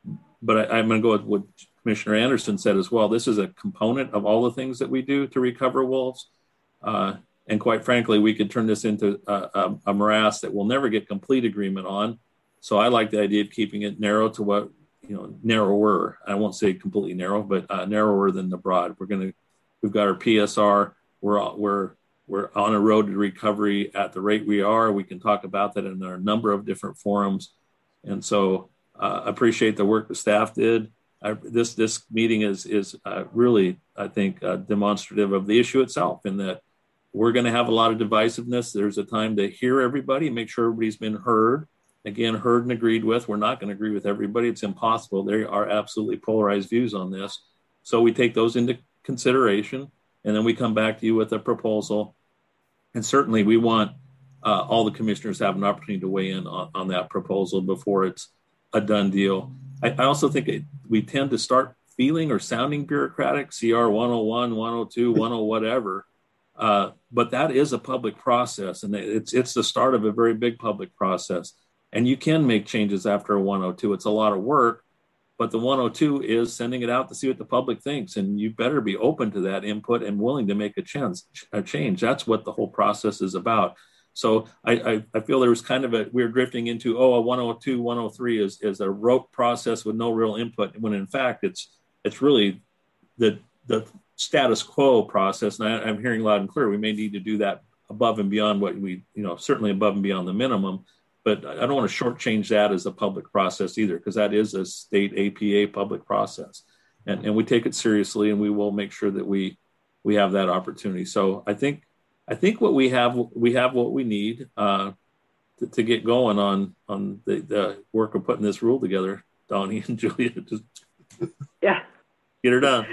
but I, I'm going to go with what Commissioner Anderson said as well. This is a component of all the things that we do to recover wolves. Uh, and quite frankly, we could turn this into a, a, a morass that we'll never get complete agreement on. So I like the idea of keeping it narrow to what, you know, narrower. I won't say completely narrow, but uh, narrower than the broad. We're going to, we've got our P S R. We're, we're, we're on a road to recovery at the rate we are. We can talk about that in a number of different forums. And so uh, I appreciate the work the staff did. I, this this meeting is is uh, really, I think, uh, demonstrative of the issue itself, in that we're going to have a lot of divisiveness. There's a time to hear everybody, make sure everybody's been heard. Again, heard and agreed with. We're not going to agree with everybody. It's impossible. There are absolutely polarized views on this. So we take those into consideration, and then we come back to you with a proposal. And certainly we want uh, all the commissioners to have an opportunity to weigh in on, on that proposal before it's a done deal. I, I also think it, we tend to start feeling or sounding bureaucratic, C R one oh one, one oh two, one oh whatever. Uh, but that is a public process, and it's it's the start of a very big public process. And you can make changes after a one oh two. It's a lot of work, but the one oh two is sending it out to see what the public thinks. And you better be open to that input and willing to make a, chance, a change. That's what the whole process is about. So I, I, I feel there was kind of a, we're drifting into, oh, a one oh two, one oh three is, is a rote process with no real input, when in fact it's it's really the the status quo process. And I, I'm hearing loud and clear, we may need to do that above and beyond what we, you know, certainly above and beyond the minimum. But I don't want to shortchange that as a public process either, because that is a state A P A public process. And, and we take it seriously, and we will make sure that we we have that opportunity. So I think I think what we have, we have what we need uh, to, to get going on on the, the work of putting this rule together. Donnie and Julia, just yeah, get her done.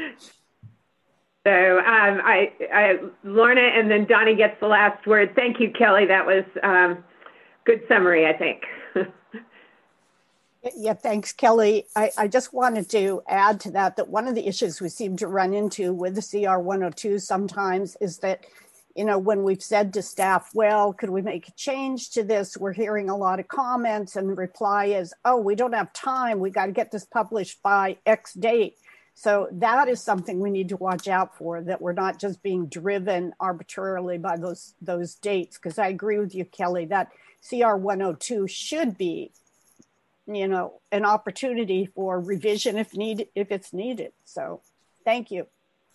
So um, I, I, Lorna, and then Donnie gets the last word. Thank you, Kelly. That was um, good summary, I think. Yeah, thanks, Kelly. I, I just wanted to add to that, that one of the issues we seem to run into with the C R one oh two sometimes is that, you know, when we've said to staff, well, could we make a change to this? We're hearing a lot of comments and the reply is, oh, we don't have time. We got to get this published by X date. So that is something we need to watch out for, that we're not just being driven arbitrarily by those, those dates. Because I agree with you, Kelly, that C R one oh two should be, you know, an opportunity for revision if needed, if it's needed. So thank you.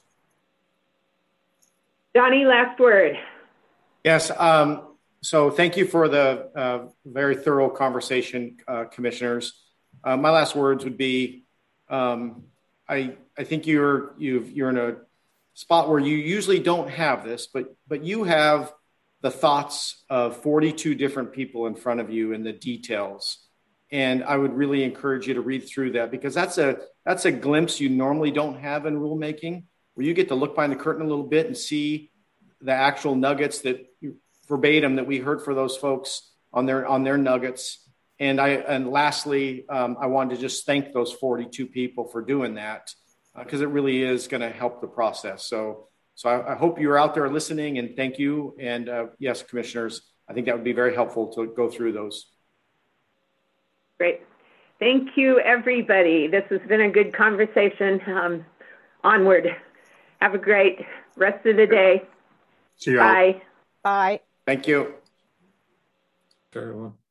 Donnie, last word. Yes. Um, so thank you for the uh, very thorough conversation, uh, commissioners. Uh, my last words would be, um, I, I think you're, you've, you're in a spot where you usually don't have this, but, but you have the thoughts of forty-two different people in front of you and the details. And I would really encourage you to read through that, because that's a, that's a glimpse you normally don't have in rulemaking, where you get to look behind the curtain a little bit and see the actual nuggets that verbatim that we heard for those folks on their, on their nuggets. And I, and lastly, um, I wanted to just thank those forty-two people for doing that, because uh, it really is going to help the process. So, so I, I hope you're out there listening, and thank you. And uh, yes, commissioners, I think that would be very helpful to go through those. Great. Thank you, everybody. This has been a good conversation. Um, onward. Have a great rest of the day. See you. Bye. Bye. Thank you. Everyone.